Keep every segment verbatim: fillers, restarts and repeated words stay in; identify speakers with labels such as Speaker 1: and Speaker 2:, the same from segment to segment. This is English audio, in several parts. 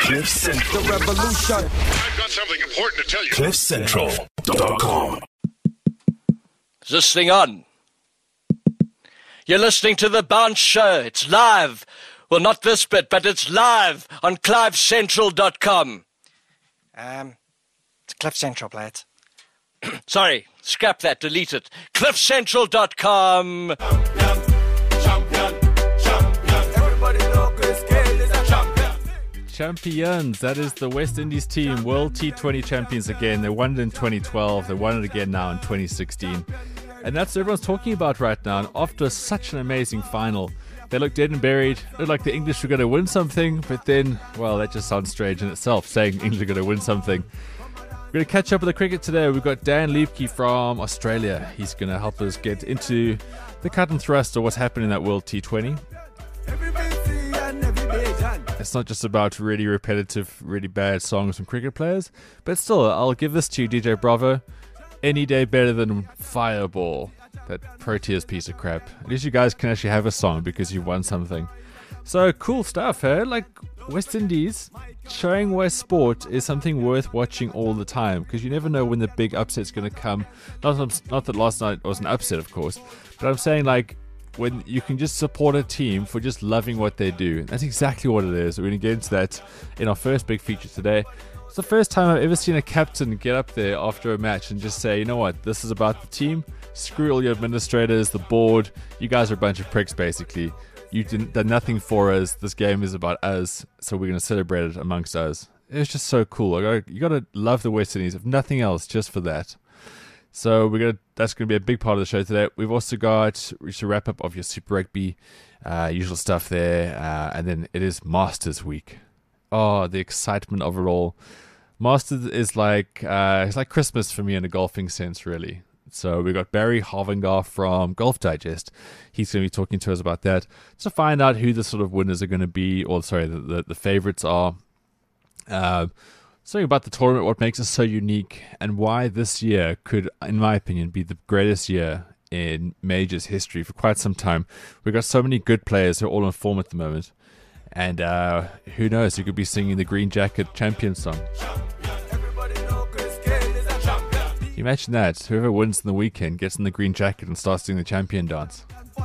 Speaker 1: Cliff Central. The revolution.
Speaker 2: I've got something important to tell you.
Speaker 1: cliff central dot com.
Speaker 3: Is this thing on? You're listening to The Bounce Show. It's live. Well, not this bit, but it's live on clive central dot com. Um, it's Cliff Central, Blades. Sorry, scrap that, delete it. cliff central dot com.
Speaker 4: Champion, champion, champion. Everybody know Chris Gayle is a champion.
Speaker 5: Champions, that is the West Indies team, World T twenty champions again. They won it in twenty twelve, they won it again now in twenty sixteen. And that's what everyone's talking about right now. And after such an amazing final, they look dead and buried. Looked like the English were going to win something, but then, well, that just sounds strange in itself, saying English are going to win something. We're going to catch up with the cricket today. We've got Dan Liebke from Australia. He's going to help us get into the cut and thrust of what's happened in that World T twenty. It's not just about really repetitive, really bad songs from cricket players, but still, I'll give this to you, D J Bravo. Any day better than Fireball, that Proteas piece of crap. At least you guys can actually have a song because you won something. So, cool stuff, eh? Like, West Indies showing why sport is something worth watching all the time, because you never know when the big upset's going to come. Not, not that last night was an upset, of course, but I'm saying, like, when you can just support a team for just loving what they do. That's exactly what it is. We're going to get into that in our first big feature today. It's the first time I've ever seen a captain get up there after a match and just say, you know what, this is about the team. Screw all your administrators, the board. You guys are a bunch of pricks, basically. You didn't done nothing for us. This game is about us, so we're going to celebrate it amongst us. It was just so cool. I gotta, you got to love the West Indies, if nothing else, just for that. So we're gonna. That's going to be a big part of the show today. We've also got just a wrap-up of your Super Rugby, uh, usual stuff there. Uh, and then it is Masters Week. Oh, the excitement of it all. Masters is like uh, it's like Christmas for me in a golfing sense, really. So we got Barry Harvingar from Golf Digest. He's going to be talking to us about that to find out who the sort of winners are going to be, or sorry, the the, the favorites are. Uh, something about the tournament, what makes it so unique, and why this year could, in my opinion, be the greatest year in Majors history for quite some time. We've got so many good players who are all in form at the moment. And uh, who knows, you could be singing the Green Jacket champion song. Can you imagine that? Whoever wins in the weekend gets in the green jacket and starts doing the champion dance.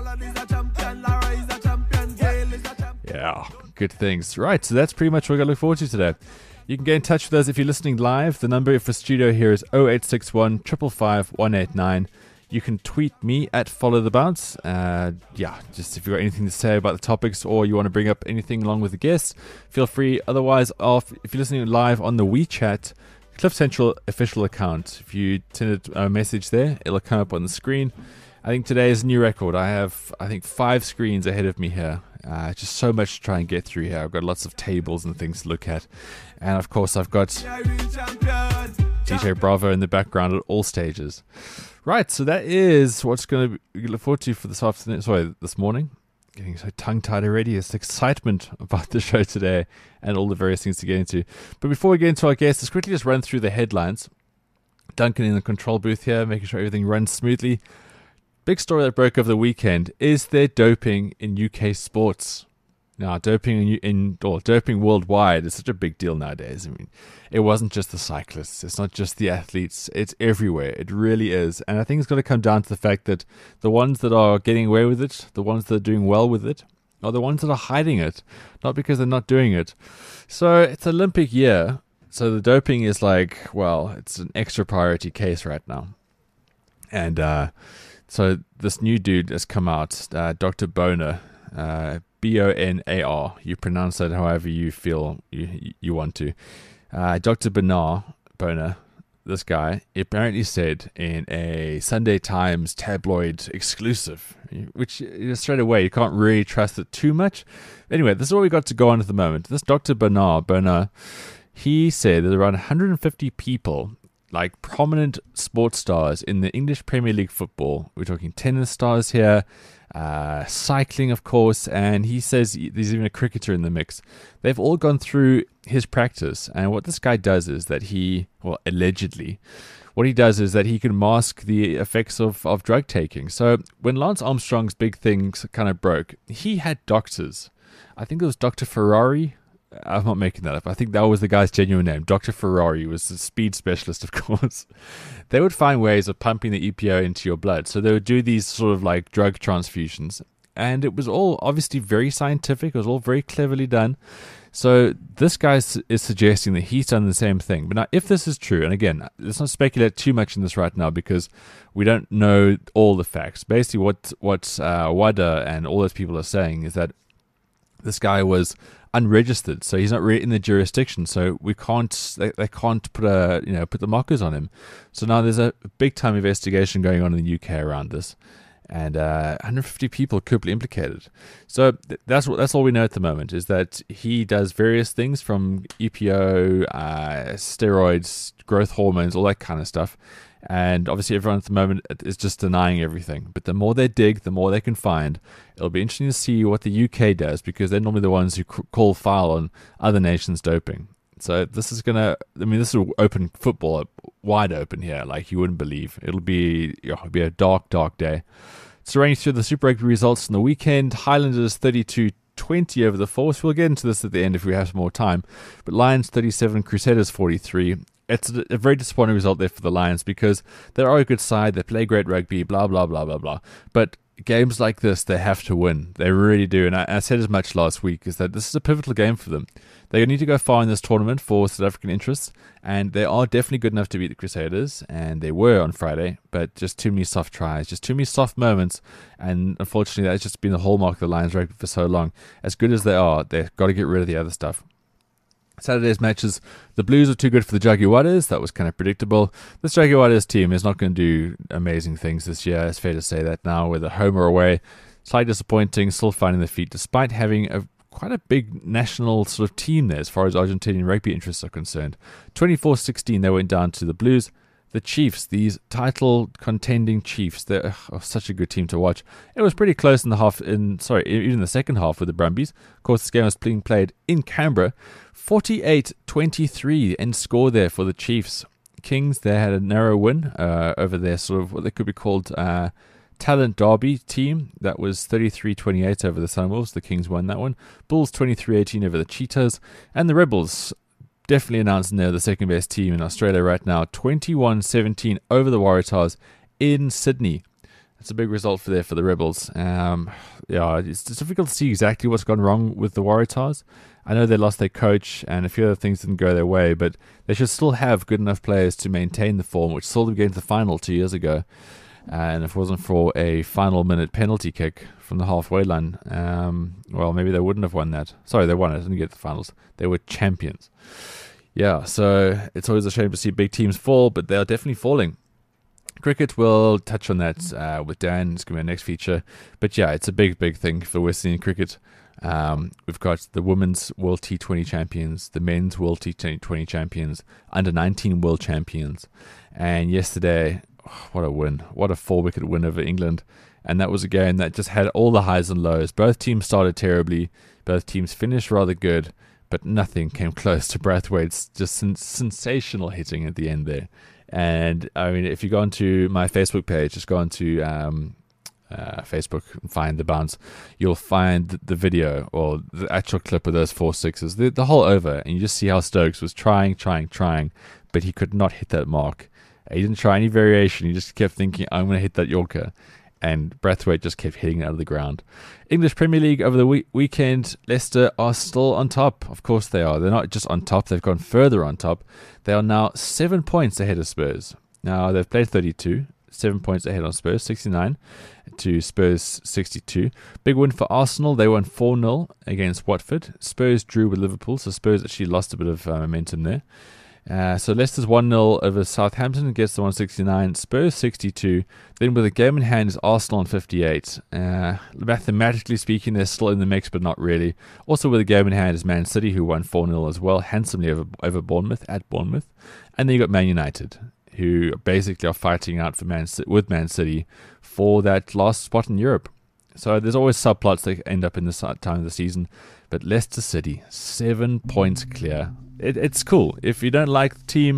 Speaker 5: Yeah, good things. Right, so that's pretty much what we're going to look forward to today. You can get in touch with us if you're listening live. The number for studio here is oh eight six one, five five five, one eight nine. You can tweet me at Follow the Bounce. Uh, yeah, just if you've got anything to say about the topics or you want to bring up anything along with the guests, feel free. Otherwise, off if you're listening live on the WeChat, Cliff Central official account. If you send a message there, it'll come up on the screen. I think today is a new record. I have, I think, five screens ahead of me here. Uh, just so much to try and get through here. I've got lots of tables and things to look at. And, of course, I've got D J Bravo in the background at all stages. Right, so that is what's going to be look forward to for this afternoon. Sorry, this morning. Getting so tongue-tied already. It's excitement about the show today and all the various things to get into. But before we get into our guests, let's quickly just run through the headlines. Duncan in the control booth here, making sure everything runs smoothly. Big story that broke over the weekend. Is there doping in U K sports? Now, doping in, in or doping worldwide is such a big deal nowadays. I mean, it wasn't just the cyclists. It's not just the athletes. It's everywhere. It really is. And I think it's going to come down to the fact that the ones that are getting away with it, the ones that are doing well with it, are the ones that are hiding it, not because they're not doing it. So it's Olympic year. So the doping is like, well, it's an extra priority case right now. And uh, so this new dude has come out, uh, Doctor Bonar, uh, B O N A R. You pronounce that however you feel you you want to. Uh, Doctor Bonar, Bonar, this guy, apparently said in a Sunday Times tabloid exclusive, which you know, straight away you can't really trust it too much. Anyway, this is what we got to go on at the moment. This Doctor Bonar, Bonar, he said that around one hundred fifty people, like prominent sports stars in the English Premier League football, we're talking tennis stars here, uh, cycling, of course, and he says there's even a cricketer in the mix. They've all gone through his practice, and what this guy does is that he, well, allegedly, what he does is that he can mask the effects of, of drug taking. So when Lance Armstrong's big things kind of broke, he had doctors. I think it was Doctor Ferrari, I'm not making that up. I think that was the guy's genuine name. Doctor Ferrari was the speed specialist, of course. They would find ways of pumping the E P O into your blood. So they would do these sort of like drug transfusions. And it was all obviously very scientific. It was all very cleverly done. So this guy is suggesting that he's done the same thing. But now, if this is true, and again, let's not speculate too much in this right now because we don't know all the facts. Basically, what what uh, WADA and all those people are saying is that this guy was unregistered, so he's not really in the jurisdiction. So we can't, they, they can't put a you know put the markers on him. So now there's a big time investigation going on in the U K around this. And uh, one hundred fifty people could be implicated. So th- that's what that's all we know at the moment is that he does various things from E P O, uh, steroids, growth hormones, all that kind of stuff. And obviously everyone at the moment is just denying everything. But the more they dig, the more they can find. It'll be interesting to see what the U K does because they're normally the ones who c- call foul on other nations doping. So this is going to, I mean, this will open football wide open here, like you wouldn't believe. It'll be, you know, it'll be a dark, dark day. So running through the Super Rugby results from the weekend, Highlanders thirty-two twenty over the Force. We'll get into this at the end if we have some more time. But Lions thirty-seven, Crusaders forty-three. It's a, a very disappointing result there for the Lions because they are a good side. They play great rugby, blah, blah, blah, blah, blah. But games like this, they have to win. They really do. And I, I said as much last week, is that this is a pivotal game for them. They need to go far in this tournament for South African interests, and they are definitely good enough to beat the Crusaders, and they were on Friday, but just too many soft tries, just too many soft moments, and unfortunately that's just been the hallmark of the Lions rugby for so long. As good as they are, they've got to get rid of the other stuff. Saturday's matches, the Blues are too good for the Jaguars. That was kind of predictable. This Jaguars team is not going to do amazing things this year. It's fair to say that now, whether home or away. Slightly disappointing, still finding their feet, despite having a quite a big national sort of team there as far as Argentinian rugby interests are concerned. twenty-four sixteen, they went down to the Blues. The Chiefs, these title contending Chiefs, they're oh, such a good team to watch. It was pretty close in the half, in sorry, even in the second half with the Brumbies. Of course, this game was being played in Canberra. forty-eight twenty-three end score there for the Chiefs. Kings, they had a narrow win uh, over their sort of what they could be called uh, Talent Derby team. That was thirty-three twenty-eight over the Sunwolves. The Kings won that one. Bulls twenty-three eighteen over the Cheetahs. And the Rebels definitely announcing they're the second best team in Australia right now. twenty-one seventeen over the Waratahs in Sydney. That's a big result for there for the Rebels. Um, yeah, it's difficult to see exactly what's gone wrong with the Waratahs. I know they lost their coach and a few other things didn't go their way, but they should still have good enough players to maintain the form, which saw them get into the final two years ago. And if it wasn't for a final minute penalty kick from the halfway line, um, well, maybe they wouldn't have won that. Sorry, they won it. They didn't get to the finals. They were champions. Yeah, so it's always a shame to see big teams fall, but they are definitely falling. Cricket, we'll touch on that uh, with Dan. It's going to be our next feature. But yeah, it's a big, big thing for West Indian cricket. Um, we've got the women's World T twenty champions, the men's World T twenty champions, under nineteen world champions. And yesterday, oh, what a win. What a four-wicket win over England. And that was a game that just had all the highs and lows. Both teams started terribly. Both teams finished rather good. But nothing came close to Brathwaite's just sen- sensational hitting at the end there. And, I mean, if you go onto my Facebook page, just go onto um, uh, Facebook and find the bounce, you'll find the video or the actual clip of those four sixes, the, the whole over, and you just see how Stokes was trying, trying, trying, but he could not hit that mark. He didn't try any variation. He just kept thinking, I'm going to hit that Yorker. And Brathwaite just kept hitting it out of the ground. English Premier League over the week- weekend, Leicester are still on top. Of course they are. They're not just on top. They've gone further on top. They are now seven points ahead of Spurs. Now, they've played thirty-two. Seven points ahead on Spurs, sixty-nine to Spurs, sixty-two. Big win for Arsenal. They won four nil against Watford. Spurs drew with Liverpool, so Spurs actually lost a bit of uh, momentum there. Uh, so Leicester's one nil over Southampton, gets the one sixty-nine, Spurs sixty-two. Then with a game in hand is Arsenal on fifty-eight. Uh, mathematically speaking, they're still in the mix, but not really. Also with a game in hand is Man City, who won four nil as well, handsomely over, over Bournemouth, at Bournemouth. And then you got Man United, who basically are fighting out for Man with Man City for that last spot in Europe. So there's always subplots that end up in this time of the season. But Leicester City, seven points clear. It, it's cool. If you don't like the team,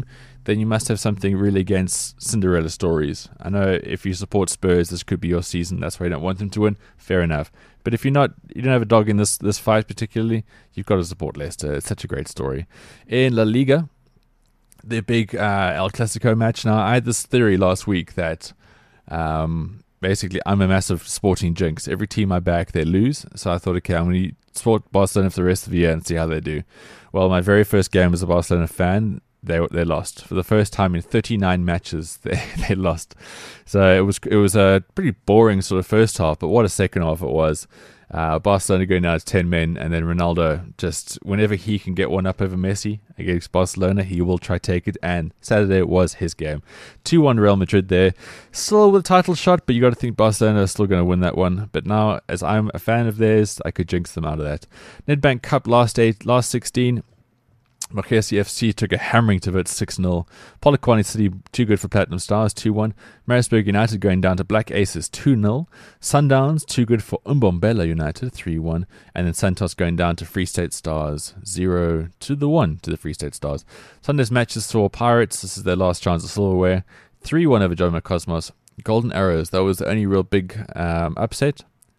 Speaker 5: then you must have something really against Cinderella stories. I know if you support Spurs, this could be your season. That's why you don't want them to win. Fair enough. But if you're not, you don't have a dog in this this fight particularly, you've got to support Leicester. It's such a great story. In La Liga, the big uh, El Clasico match. Now, I had this theory last week that um, basically I'm a massive sporting jinx. Every team I back, they lose. So I thought, okay, I'm going to support Barcelona for the rest of the year and see how they do. Well, my very first game as a Barcelona fan, they they lost for the first time in thirty-nine matches. They they lost, so it was it was a pretty boring sort of first half. But what a second half it was! Uh, Barcelona going down to ten men, and then Ronaldo just whenever he can get one up over Messi against Barcelona, he will try take it. And Saturday was his game, two one Real Madrid there, still with a title shot. But you got to think Barcelona are still going to win that one. But now, as I'm a fan of theirs, I could jinx them out of that. Nedbank Cup last eight, last sixteen. Marquesi F C took a hammering to Wits six nil. Polokwane City too good for Platinum Stars two one. Maritzburg United going down to Black Aces two nil. Sundowns too good for Umbombela United three one. And then Santos going down to Free State Stars zero to the one to the Free State Stars. Sunday's matches saw Pirates, this is their last chance of silverware, three one over Joma Cosmos. Golden Arrows, that was the only real big um, upset,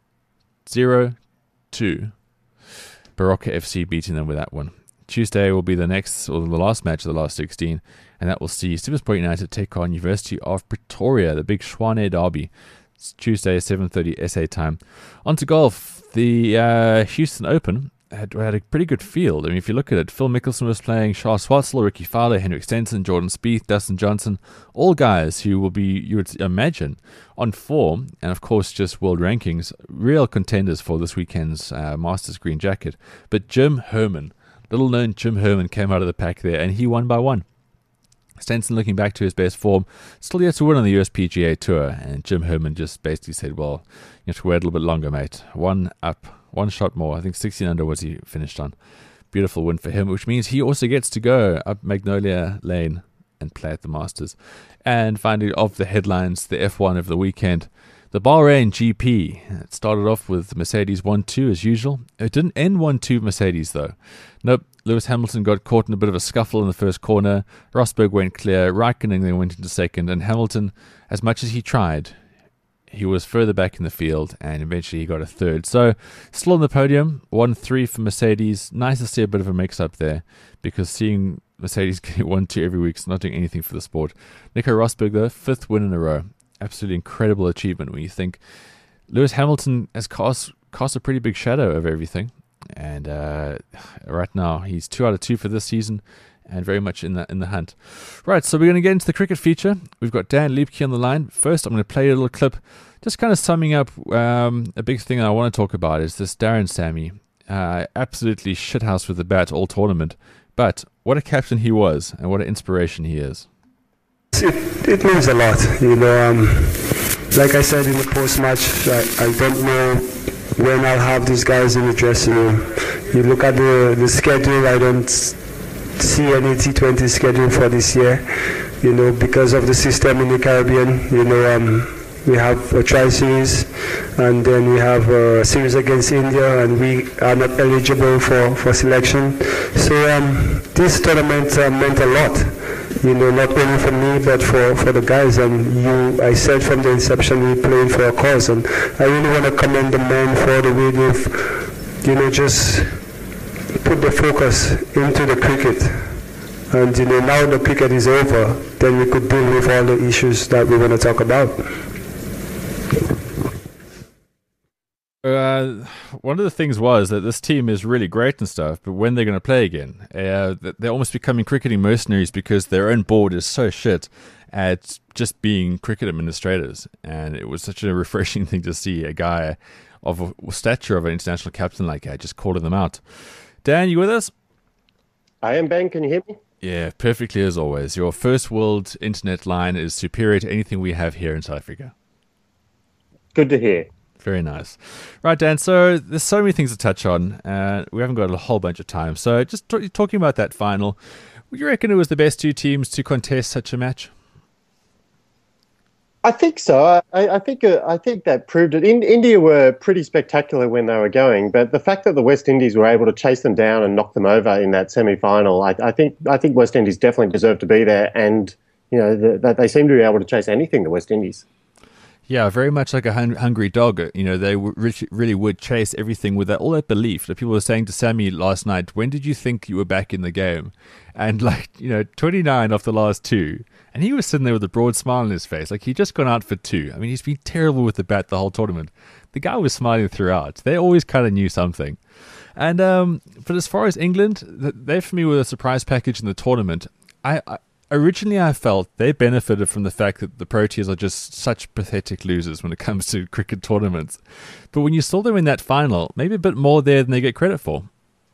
Speaker 5: zero two. Baroka F C beating them with that one. Tuesday will be the next, or the last match of the last sixteen, and that will see Stevenspoort United take on University of Pretoria, the big Schwane derby. It's Tuesday, seven thirty S A time. On to golf. The uh, Houston Open had, had a pretty good field. I mean, if you look at it, Phil Mickelson was playing, Charles Schwartzel, Ricky Fowler, Henrik Stenson, Jordan Spieth, Dustin Johnson, all guys who will be, you would imagine, on form, and of course just world rankings, real contenders for this weekend's uh, Masters Green Jacket. But Jim Herman, little known Jim Herman, came out of the pack there, and he won by one. Stenson, looking back to his best form, still yet to win on the U S P G A Tour, and Jim Herman just basically said, well, you have to wait a little bit longer, mate. One up, one shot more. I think sixteen under was he finished on. Beautiful win for him, which means he also gets to go up Magnolia Lane and play at the Masters. And finally, of the headlines, the F one of the weekend, the Bahrain G P. It started off with Mercedes one two as usual. It didn't end one two Mercedes though. Nope, Lewis Hamilton got caught in a bit of a scuffle in the first corner. Rosberg went clear, Raikkonen then went into second, and Hamilton, as much as he tried, he was further back in the field, and eventually he got a third. So, still on the podium, one three for Mercedes. Nice to see a bit of a mix-up there, because seeing Mercedes getting one two every week is not doing anything for the sport. Nico Rosberg, though, fifth win in a row. Absolutely incredible achievement when you think Lewis Hamilton has cast, cast a pretty big shadow over everything. And uh, right now, he's two out of two for this season, and very much in the in the hunt. Right, so we're going to get into the cricket feature. We've got Dan Liebke on the line. First, I'm going to play a little clip, just kind of summing up um, a big thing I want to talk about is this Darren Sammy. Uh, absolutely shithouse with the bat all tournament, but what a captain he was, and what an inspiration he is.
Speaker 6: It, it means a lot, you know. Um, like I said in the post-match, I, I don't know when I'll have these guys in the dressing room. You look at the, the schedule, I don't see any T twenty schedule for this year, you know, because of the system in the Caribbean. You know, um, we have a tri-series, and then we have a series against India, and we are not eligible for, for selection. So um, this tournament uh, meant a lot, you know, not only for me, but for, for the guys. And you, I said from the inception, we played for a cause, and I really want to commend the men for the way they've, you know, just put the focus into the cricket. And, you know, now the cricket is over, then we could deal with all the issues that we want to talk about.
Speaker 5: Uh, one of the things was that this team is really great and stuff, but when they're going to play again, uh, they're almost becoming cricketing mercenaries because their own board is so shit at just being cricket administrators. And it was such a refreshing thing to see a guy of a stature of an international captain like that just calling them out. Dan, you with us?
Speaker 7: I am, Ben. Can you hear me?
Speaker 5: Yeah, perfectly as always. Your first world internet line is superior to anything we have here in South Africa.
Speaker 7: Good to hear.
Speaker 5: Very nice. Right, Dan, so there's so many things to touch on. Uh, we haven't got a whole bunch of time. So just t- talking about that final, would you reckon it was the best two teams to contest such a match?
Speaker 7: I think so. I, I think uh, I think that proved it. In, India were pretty spectacular when they were going, but the fact that the West Indies were able to chase them down and knock them over in that semi-final, I, I think I think West Indies definitely deserve to be there, and you know that the, they seem to be able to chase anything. The West Indies.
Speaker 5: Yeah, very much like a hun- hungry dog. You know, they w- really would chase everything with that, all that belief. That people were saying to Sammy last night, when did you think you were back in the game? And like, you know, twenty-nine off the last two. And he was sitting there with a broad smile on his face. Like, he'd just gone out for two. I mean, he's been terrible with the bat the whole tournament. The guy was smiling throughout. They always kind of knew something. And um, but as far as England, they for me were a surprise package in the tournament. I... I Originally, I felt they benefited from the fact that the Proteas are just such pathetic losers when it comes to cricket tournaments. But when you saw them in that final, maybe a bit more there than they get credit for.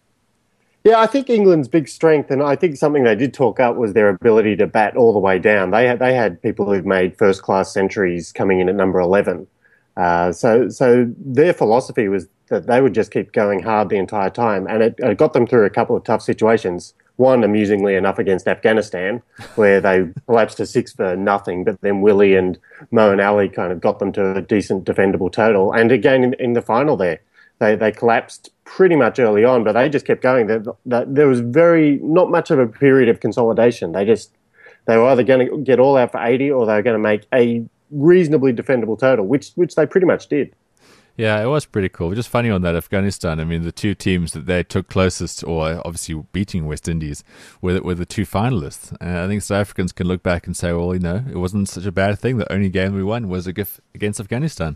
Speaker 7: Yeah, I think England's big strength, and I think something they did talk up was their ability to bat all the way down. They had they had people who've made first-class centuries coming in at number eleven. Uh, so so their philosophy was that they would just keep going hard the entire time, and it, it got them through a couple of tough situations. One, amusingly enough, against Afghanistan, where they collapsed to six for nothing, but then Willie and Mo and Ali kind of got them to a decent defendable total. And again, in, in the final there, they, they collapsed pretty much early on, but they just kept going. There, there was very not much of a period of consolidation. They just they were either going to get all out for eighty or they were going to make a reasonably defendable total, which which they pretty much did.
Speaker 5: Yeah, it was pretty cool. Just funny on that Afghanistan. I mean, the two teams that they took closest, or obviously beating West Indies, were, were the two finalists. And I think South Africans can look back and say, well, you know, it wasn't such a bad thing. The only game we won was against Afghanistan.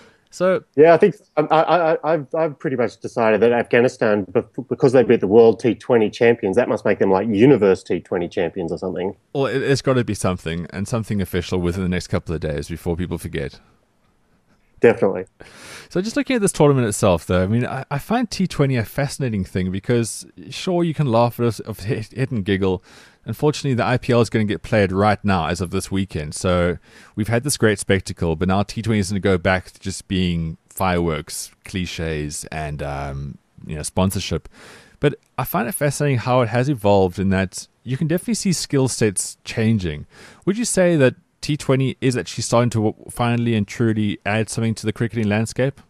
Speaker 5: So
Speaker 7: yeah, I think I, I, I've I've pretty much decided that Afghanistan, because they beat the world T twenty champions, that must make them like universe T twenty champions or something.
Speaker 5: Well, it, it's got to be something, and something official within the next couple of days before people forget.
Speaker 7: Definitely.
Speaker 5: So just looking at this tournament itself, though, I mean, I, I find T twenty a fascinating thing because, sure, you can laugh at us, hit, hit and giggle. Unfortunately, the I P L is going to get played right now as of this weekend. So we've had this great spectacle, but now T twenty is going to go back to just being fireworks, cliches, and um, you know, sponsorship. But I find it fascinating how it has evolved in that you can definitely see skill sets changing. Would you say that T twenty is actually starting to finally and truly add something to the cricketing landscape?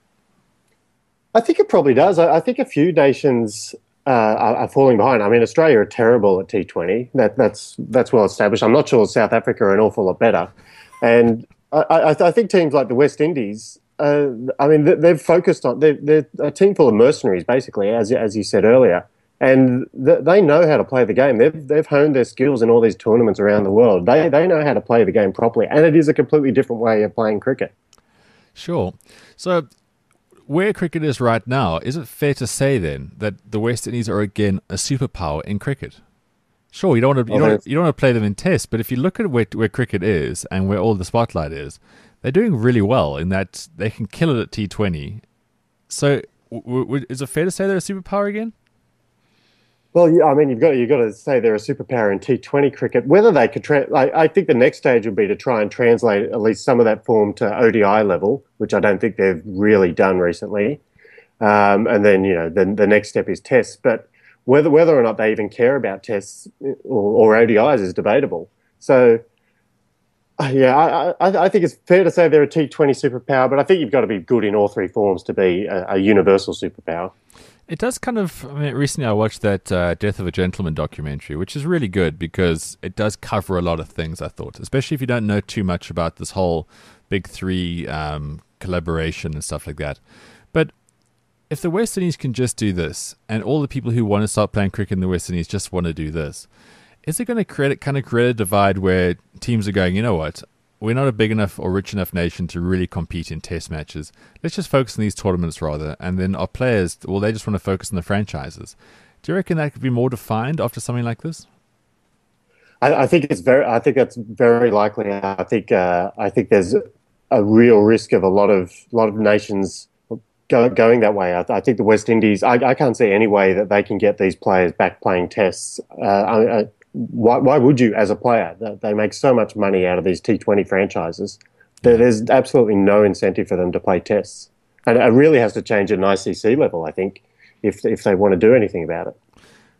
Speaker 7: I think it probably does. I, I think a few nations uh, are, are falling behind. I mean, Australia are terrible at T twenty. That, that's that's well established. I'm not sure South Africa are an awful lot better. And I, I, I think teams like the West Indies, uh, I mean, they've focused on, they're, they're a team full of mercenaries, basically, as as you said earlier. And th- they know how to play the game. They've they've honed their skills in all these tournaments around the world. They they know how to play the game properly, and it is a completely different way of playing cricket.
Speaker 5: Sure. So, where cricket is right now, is it fair to say then that the West Indies are again a superpower in cricket? Sure, you don't want to you don't you don't want to play them in tests, but if you look at where where cricket is and where all the spotlight is, they're doing really well in that they can kill it at T twenty. So, w- w- is it fair to say they're a superpower again?
Speaker 7: Well, yeah, I mean, you've got you've got to say they're a superpower in T twenty cricket. Whether they could, tra- I, I think the next stage would be to try and translate at least some of that form to O D I level, which I don't think they've really done recently. Um, and then, you know, the the next step is tests. But whether whether or not they even care about tests or, or O D Is is debatable. So, yeah, I, I, I think it's fair to say they're a T twenty superpower, but I think you've got to be good in all three forms to be a, a universal superpower.
Speaker 5: It does kind of, I mean, recently I watched that uh, Death of a Gentleman documentary, which is really good because it does cover a lot of things, I thought, especially if you don't know too much about this whole big three um, collaboration and stuff like that. But if the West Indies can just do this, and all the people who want to start playing cricket in the West Indies just want to do this, is it going to create kind of create a divide where teams are going, you know what, we're not a big enough or rich enough nation to really compete in test matches. Let's just focus on these tournaments rather. And then our players, well, they just want to focus on the franchises. Do you reckon that could be more defined after something like this?
Speaker 7: I, I think it's very. I think that's very likely. I think. Uh, I think there's a real risk of a lot of lot of nations go, going that way. I, I think the West Indies. I, I can't see any way that they can get these players back playing tests. Uh, I, I, Why, why would you, as a player? They make so much money out of these T twenty franchises. There's absolutely no incentive for them to play tests. And it really has to change at an I C C level, I think, if if they want to do anything about it.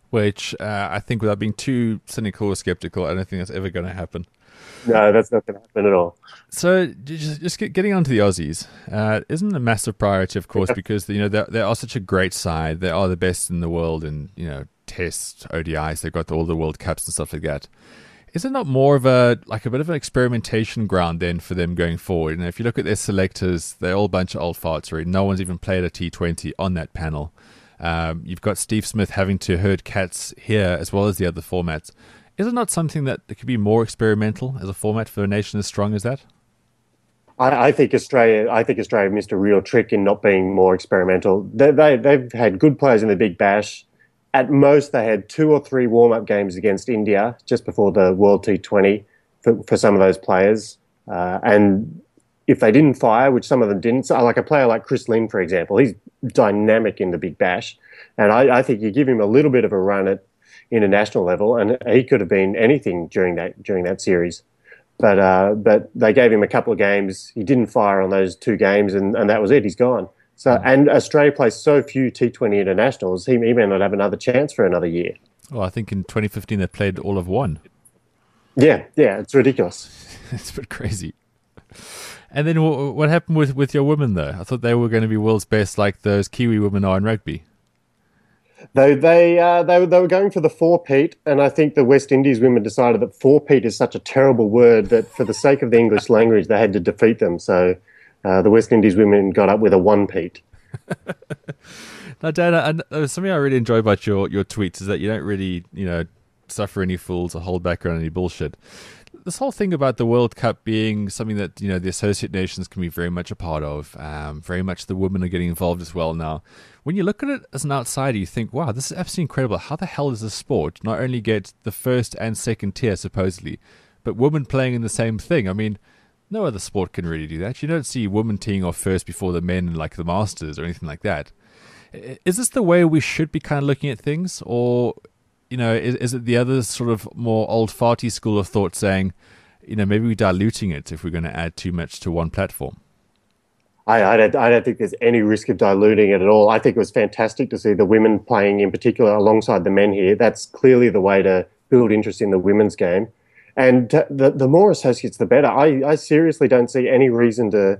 Speaker 5: which uh, I think, without being too cynical or skeptical, I don't think that's ever going to happen.
Speaker 7: No, that's not going to happen at all.
Speaker 5: So just, just get, getting on to the Aussies uh, isn't a massive priority, of course, because you know they they are such a great side. They are the best in the world in you know Tests, O D Is. They've got all the World Cups and stuff like that. Is it not more of a like a bit of an experimentation ground then for them going forward? You know, if you look at their selectors, they're all a bunch of old farts. Right? No one's even played a T twenty on that panel. Um, you've got Steve Smith having to herd cats here as well as the other formats. Is it not something that could be more experimental as a format for a nation as strong as that?
Speaker 7: I, I think Australia. I think Australia missed a real trick in not being more experimental. They, they, they've had good players in the Big Bash. At most, they had two or three warm-up games against India just before the World T twenty for, for some of those players. Uh, and if they didn't fire, which some of them didn't, so like a player like Chris Lynn, for example, he's dynamic in the Big Bash. And I, I think you give him a little bit of a run at international level, and he could have been anything during that during that series. But uh, but they gave him a couple of games. He didn't fire on those two games, and, and that was it. He's gone. So and Australia plays so few T twenty internationals, he, he may not have another chance for another year.
Speaker 5: Well, I think in twenty fifteen they played all of one.
Speaker 7: Yeah, yeah, it's ridiculous.
Speaker 5: It's a bit crazy. And then w- what happened with, with your women, though? I thought they were going to be world's best like those Kiwi women are in rugby.
Speaker 7: They they uh, they they were going for the four-peat, and I think the West Indies women decided that four-peat is such a terrible word that for the sake of the English language, they had to defeat them. So uh, the West Indies women got up with a one-peat.
Speaker 5: Now, Dan, I, something I really enjoy about your, your tweets is that you don't really, you know, suffer any fools or hold back on any bullshit. This whole thing about the World Cup being something that, you know, the associate nations can be very much a part of, um, very much the women are getting involved as well now. When you look at it as an outsider, you think, wow, this is absolutely incredible. How the hell does a sport not only get the first and second tier, supposedly, but women playing in the same thing? I mean, no other sport can really do that. You don't see women teeing off first before the men, like the Masters or anything like that. Is this the way we should be kind of looking at things? Or, you know, is, is it the other sort of more old farty school of thought saying, you know, maybe we're diluting it if we're going to add too much to one platform?
Speaker 7: I, I, don't, I don't think there's any risk of diluting it at all. I think it was fantastic to see the women playing in particular alongside the men here. That's clearly the way to build interest in the women's game. And the, the more associates, the better. I, I seriously don't see any reason to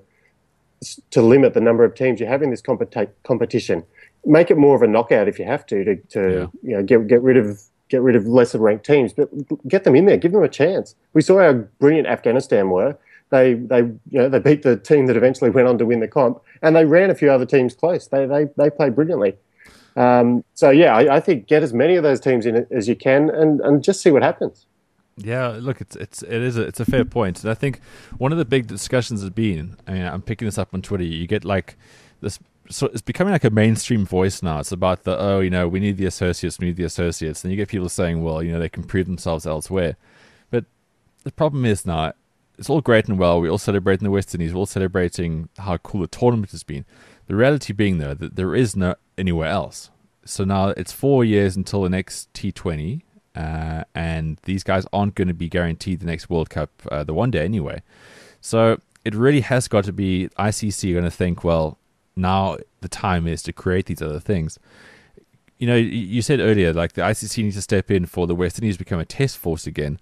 Speaker 7: to limit the number of teams you have in this competi- competition. Make it more of a knockout if you have to, to, to yeah. you know, get get rid of get rid of lesser ranked teams, but get them in there, give them a chance. We saw how brilliant Afghanistan were. They they you know they beat the team that eventually went on to win the comp, and they ran a few other teams close. They they they played brilliantly. Um, so yeah, I, I think get as many of those teams in as you can, and, and just see what happens.
Speaker 5: Yeah, look, it's it's it is a, it's a fair point, and I think one of the big discussions has been, I mean, I'm picking this up on Twitter. You get like this, so it's becoming like a mainstream voice now. It's about the oh, you know, we need the associates, we need the associates, and you get people saying, well, you know, they can prove themselves elsewhere. But the problem is now, it's all great and well. We're all celebrating the West Indies. We're all celebrating how cool the tournament has been. The reality being, though, that there is no anywhere else. So now it's four years until the next T twenty. Uh, and these guys aren't going to be guaranteed the next World Cup, uh, the one day anyway. So it really has got to be I C C going to think, well, now the time is to create these other things. You know, you said earlier, like the I C C needs to step in for the West Indies to become a test force again.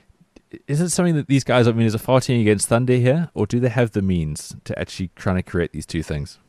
Speaker 5: Is it something that these guys, I mean, is a farting against thunder here, or do they have the means to actually trying to create these two things?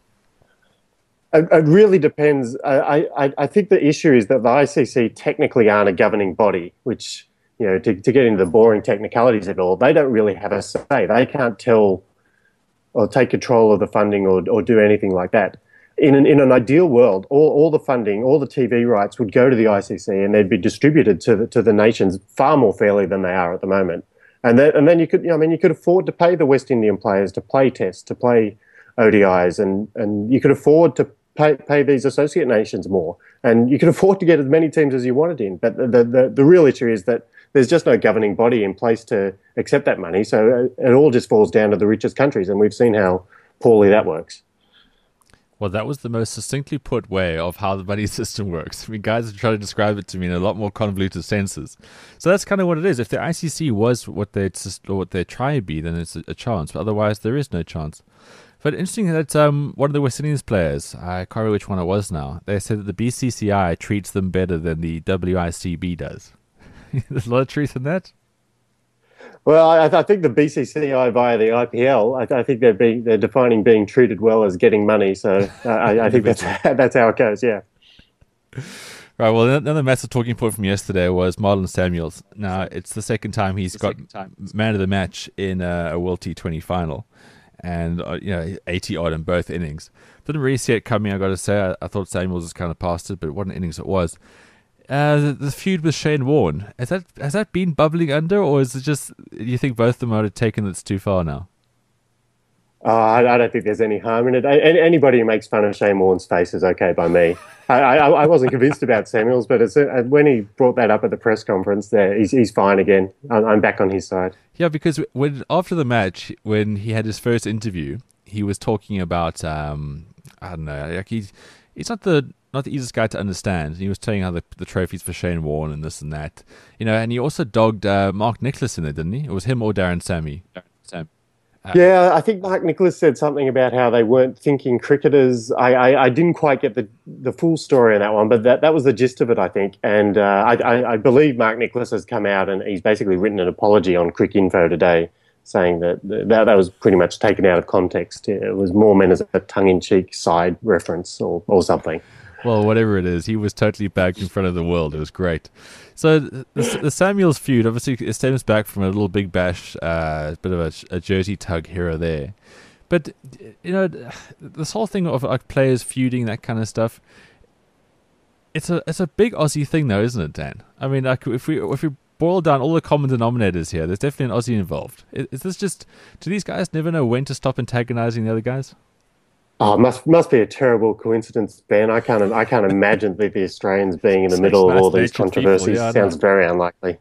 Speaker 7: It, it really depends. I, I, I think the issue is that the I C C technically aren't a governing body, which, you know, to, to get into the boring technicalities of it all, they don't really have a say. They can't tell or take control of the funding or, or do anything like that. In an, in an ideal world, all, all the funding, all the T V rights would go to the I C C and they'd be distributed to the, to the nations far more fairly than they are at the moment. And then, and then you could, you know, I mean, you could afford to pay the West Indian players to play tests, to play O D Is, and, and you could afford to pay, pay these associate nations more. And you could afford to get as many teams as you wanted in. But the, the, the, the real issue is that there's just no governing body in place to accept that money. So it all just falls down to the richest countries. And we've seen how poorly that works.
Speaker 5: Well, that was the most succinctly put way of how the money system works. I mean, guys are trying to describe it to me in a lot more convoluted senses. So that's kind of what it is. If the I C C was what they'd, what they'd try to be, then it's a, a chance. But otherwise, there is no chance. But interesting that um, one of the West Indies players, I can't remember which one it was now, they said that the B C C I treats them better than the W I C B does. There's a lot of truth in that.
Speaker 7: Well, I, I think the B C C I via the I P L, I, I think they're being they're defining being treated well as getting money. So uh, I, I think that's that's how it goes. Yeah.
Speaker 5: Right. Well, another massive talking point from yesterday was Marlon Samuels. Now it's the second time he's the got time. man of the match in a, a World T twenty final, and uh, you know eighty odd in both innings. Didn't really see it coming. I got to say, I, I thought Samuels was kind of past it, but what an innings it was. Uh, the, the feud with Shane Warne, has that has that been bubbling under, or is it just you think both of them are taken it's too far now?
Speaker 7: Uh, I, I don't think there's any harm in it. I, anybody who makes fun of Shane Warne's face is okay by me. I, I, I wasn't convinced about Samuels, but it's, uh, when he brought that up at the press conference, there he's, he's fine again. I'm, I'm back on his side.
Speaker 5: Yeah, because when after the match, when he had his first interview, he was talking about um, I don't know, like he's he's not the not the easiest guy to understand. He was telling how the, the trophies for Shane Warne and this and that, you know, and he also dogged uh, Mark Nicholas in it, didn't he? It was him or Darren Sammy. Darren Sam. Uh,
Speaker 7: yeah, I think Mark Nicholas said something about how they weren't thinking cricketers. I, I, I didn't quite get the the full story on that one, but that, that was the gist of it, I think. And uh, I, I, I believe Mark Nicholas has come out and he's basically written an apology on Cricinfo today, saying that that, that was pretty much taken out of context. It was more meant as a tongue-in-cheek side reference or, or something.
Speaker 5: Well, whatever it is, he was totally back in front of the world. It was great. So the, the Samuels feud, obviously, it stems back from a little big bash, uh, a bit of a, a jersey tug here or there. But, you know, this whole thing of like players feuding, that kind of stuff, it's a it's a big Aussie thing, though, isn't it, Dan? I mean, like if we if we boil down all the common denominators here, there's definitely an Aussie involved. Is, is this just, do these guys never know when to stop antagonizing the other guys?
Speaker 7: Oh, it must must be a terrible coincidence, Ben. I can't I can't imagine the, the Australians being in the
Speaker 5: Such
Speaker 7: middle
Speaker 5: nice
Speaker 7: of all these
Speaker 5: natured
Speaker 7: controversies.
Speaker 5: people, yeah, I
Speaker 7: Sounds
Speaker 5: know.
Speaker 7: very unlikely.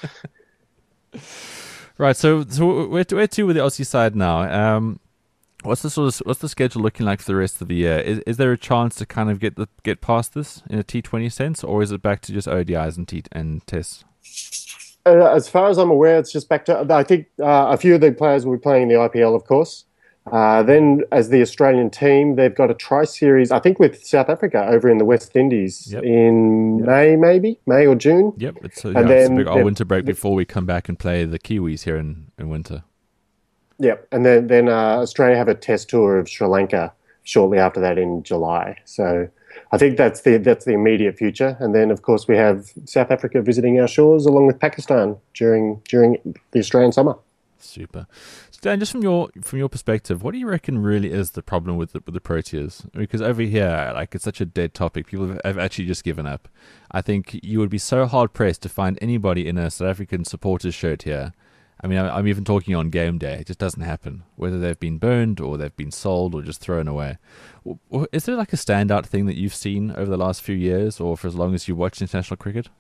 Speaker 5: Right, so so where to, where to with the Aussie side now? Um, what's the sort of what's the schedule looking like for the rest of the year? Is is there a chance to kind of get the get past this in a T twenty sense, or is it back to just O D Is and T and tests?
Speaker 7: Uh, as far as I'm aware, it's just back to. I think uh, a few of the players will be playing in the I P L, of course. Uh, then, as the Australian team, they've got a tri-series, I think, with South Africa over in the West Indies
Speaker 5: Yep.
Speaker 7: in
Speaker 5: Yep.
Speaker 7: May, maybe May or June.
Speaker 5: Yep, it's a,
Speaker 7: And
Speaker 5: yeah, it's a
Speaker 7: then
Speaker 5: big old
Speaker 7: they've-
Speaker 5: winter break before we come back and play the Kiwis here in, in winter.
Speaker 7: Yep, and then then uh, Australia have a test tour of Sri Lanka shortly after that in July. So I think that's the that's the immediate future. And then, of course, we have South Africa visiting our shores along with Pakistan during during the Australian summer.
Speaker 5: Super. So Dan, just from your from your perspective, what do you reckon really is the problem with the, with the Proteas? Because over here, like, it's such a dead topic. People have, have actually just given up. I think you would be so hard pressed to find anybody in a South African supporters shirt here. I mean, I'm even talking on game day. It just doesn't happen. Whether they've been burned or they've been sold or just thrown away. Is there like a standout thing that you've seen over the last few years, or for as long as you watch international cricket?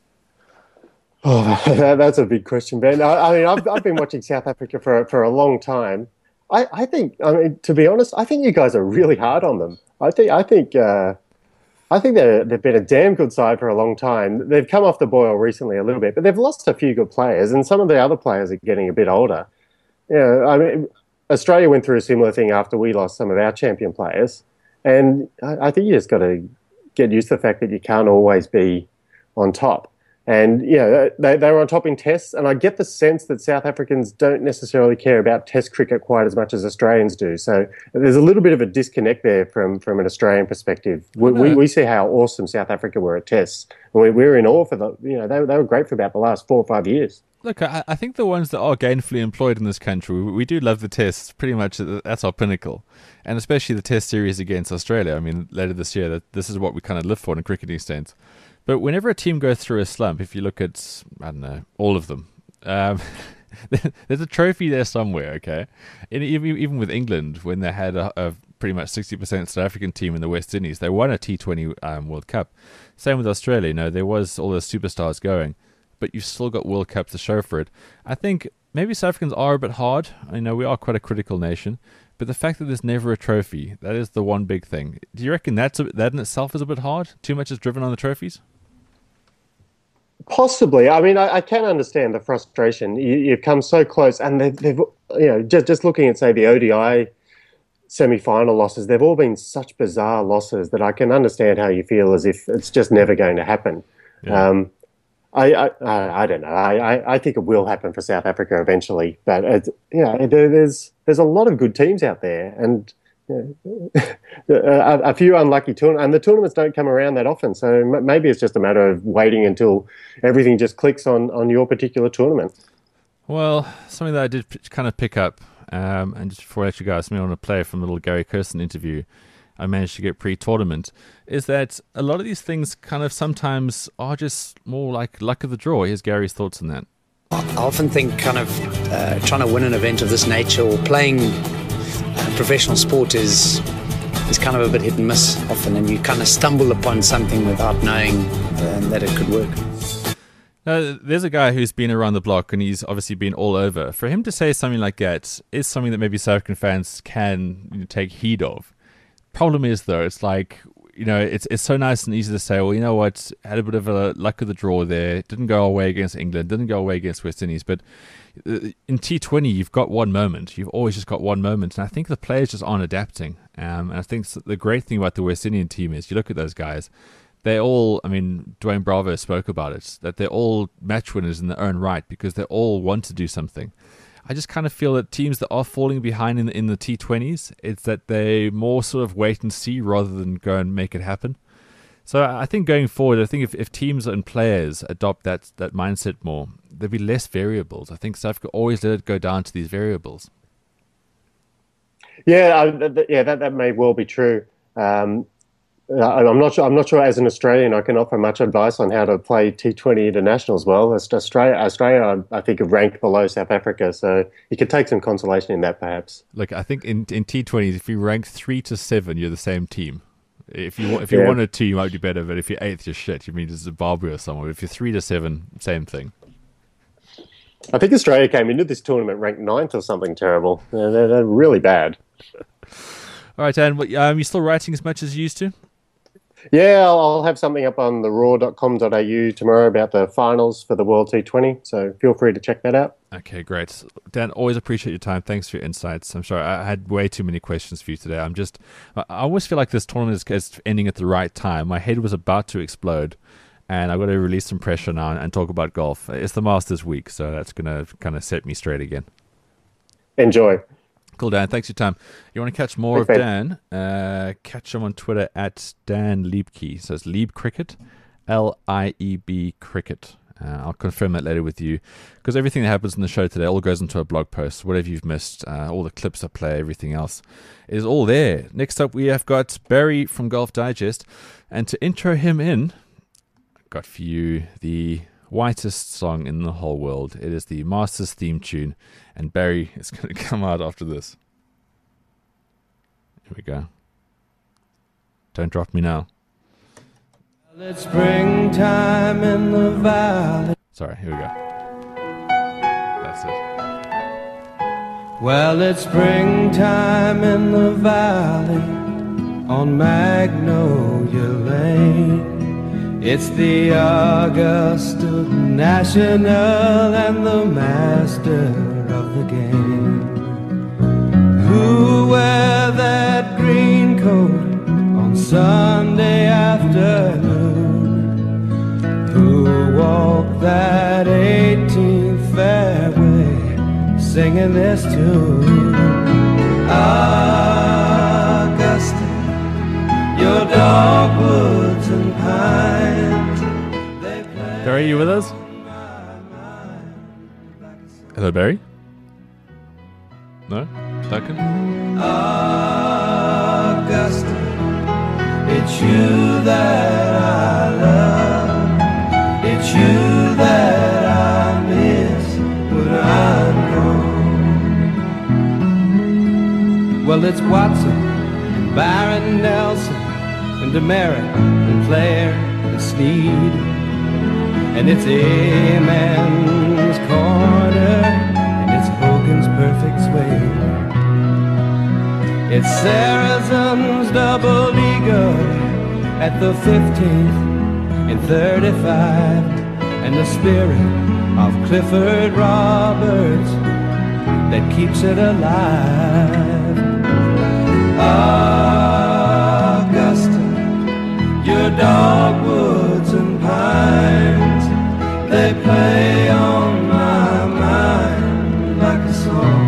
Speaker 7: Oh, that, that's a big question, Ben. I, I mean, I've, I've been watching South Africa for for a long time. I, I think, I mean, to be honest, I think you guys are really hard on them. I think, I think, uh, I think they're, they've been a damn good side for a long time. They've come off the boil recently a little bit, but they've lost a few good players, and some of the other players are getting a bit older. Yeah, I mean, Australia went through a similar thing after we lost some of our champion players, and I, I think you just got to get used to the fact that you can't always be on top. And, you know, they, they were on top in tests, and I get the sense that South Africans don't necessarily care about test cricket quite as much as Australians do. So there's a little bit of a disconnect there from, from an Australian perspective. We, we, we see how awesome South Africa were at tests. And we, we were in awe for the, you know, they, they were great for about the last four or five years.
Speaker 5: Look, I, I think the ones that are gainfully employed in this country, we, we do love the tests. Pretty much, that's our pinnacle. And especially the test series against Australia. I mean, later this year, that this is what we kind of live for in a cricketing sense. But whenever a team goes through a slump, if you look at, I don't know, all of them, um, there's a trophy there somewhere, okay? And even, even with England, when they had a, a pretty much sixty percent South African team in the West Indies, they won a T twenty um, World Cup. Same with Australia, you know, there was all those superstars going, but you've still got World Cup to show for it. I think maybe South Africans are a bit hard. I know we are quite a critical nation, but the fact that there's never a trophy, that is the one big thing. Do you reckon that's a, that in itself is a bit hard? Too much is driven on the trophies?
Speaker 7: Possibly. I mean, I, I can understand the frustration. You, you've come so close, and they've, they've, you know, just just looking at, say, the O D I semi-final losses, they've all been such bizarre losses that I can understand how you feel as if it's just never going to happen. Yeah. Um, I, I I don't know. I, I think it will happen for South Africa eventually, but it's, yeah, there's there's a lot of good teams out there, and you know, a, a few unlucky tournaments, and the tournaments don't come around that often. So maybe it's just a matter of waiting until everything just clicks on, on your particular tournament.
Speaker 5: Well, something that I did p- kind of pick up, um, and just before I let you guys, me on a play from the little Gary Kirsten interview I managed to get pre-tournament, is that a lot of these things kind of sometimes are just more like luck of the draw. Here's Gary's thoughts on that.
Speaker 8: I often think kind of uh, trying to win an event of this nature or playing uh, professional sport is is kind of a bit hit and miss often, and you kind of stumble upon something without knowing uh, that it could work.
Speaker 5: Uh, there's a guy who's been around the block and he's obviously been all over. For him to say something like that is something that maybe South African fans can you know, take heed of. Problem is, though, it's like, you know, it's it's so nice and easy to say, well, you know what, had a bit of a luck of the draw there, didn't go away against England, didn't go away against West Indies, but in T twenty, you've got one moment. You've always just got one moment, and I think the players just aren't adapting. Um, and I think the great thing about the West Indian team is, you look at those guys, they all, I mean, Dwayne Bravo spoke about it, that they're all match winners in their own right because they all want to do something. I just kind of feel that teams that are falling behind in the, in the T twenties, it's that they more sort of wait and see rather than go and make it happen. So I think going forward, I think if, if teams and players adopt that that mindset more, there'll be less variables. I think South Africa always let it go down to these variables.
Speaker 7: Yeah, I, th- yeah, that, that may well be true. Um, I'm not sure. I'm not sure. As an Australian, I can offer much advice on how to play T twenty internationals well. Australia, Australia, I think, have ranked below South Africa, so you could take some consolation in that, perhaps.
Speaker 5: Look, I think in in T twenties, if you rank three to seven, you're the same team. If you if you're
Speaker 7: yeah.
Speaker 5: one or two, you might do better. But if you're eighth, you're shit. You mean to Zimbabwe or somewhere. If you're three to seven, same thing.
Speaker 7: I think Australia came into this tournament ranked ninth or something terrible. They're, they're, they're really bad.
Speaker 5: All right, Dan. Um, you still writing as much as you used to?
Speaker 7: Yeah, I'll, I'll have something up on the raw dot com dot a u tomorrow about the finals for the World T twenty, so feel free to check that out.
Speaker 5: Okay, great. Dan, always appreciate your time. Thanks for your insights. I'm sorry, I had way too many questions for you today. I'm just, I always feel like this tournament is ending at the right time. My head was about to explode, and I've got to release some pressure now and talk about golf. It's the Masters week, so that's going to kind of set me straight again.
Speaker 7: Enjoy.
Speaker 5: Cool, Dan. Thanks for your time. You want to catch more
Speaker 7: Thanks,
Speaker 5: of Dan? Uh, catch him on Twitter at Dan Liebke. So it's Lieb Cricket, L I E B Cricket. Uh, I'll confirm that later with you, because everything that happens in the show today all goes into a blog post. Whatever you've missed, uh, all the clips I play, everything else is all there. Next up, we have got Barry from Golf Digest. And to intro him in, I've got for you the whitest song in the whole world. It is the Masters theme tune, and Barry is going to come out after this. Here we go. Don't drop me now.
Speaker 4: It's springtime in the valley.
Speaker 5: Sorry, here we go. That's it.
Speaker 4: Well, it's springtime in the valley on Magnolia Lane. It's the Augusta National and the master of the game, who wear that green coat on Sunday afternoon, who walk that eighteenth fairway singing this tune. Augusta, your dogwoods and pines.
Speaker 5: Barry, are you with us? Hello, Barry? No? Duncan?
Speaker 4: Augusta, it's you that I love. It's you that I miss when I'm gone. Well, it's Watson and Byron Nelson and Demerit and Claire and Sneed, and it's Aman's corner, and it's Hogan's perfect swing. It's Saracens double eagle at the fifteenth and thirty-five, and the spirit of Clifford Roberts that keeps it alive. Augusta, your dogwoods and pines, they play on my mind like a song.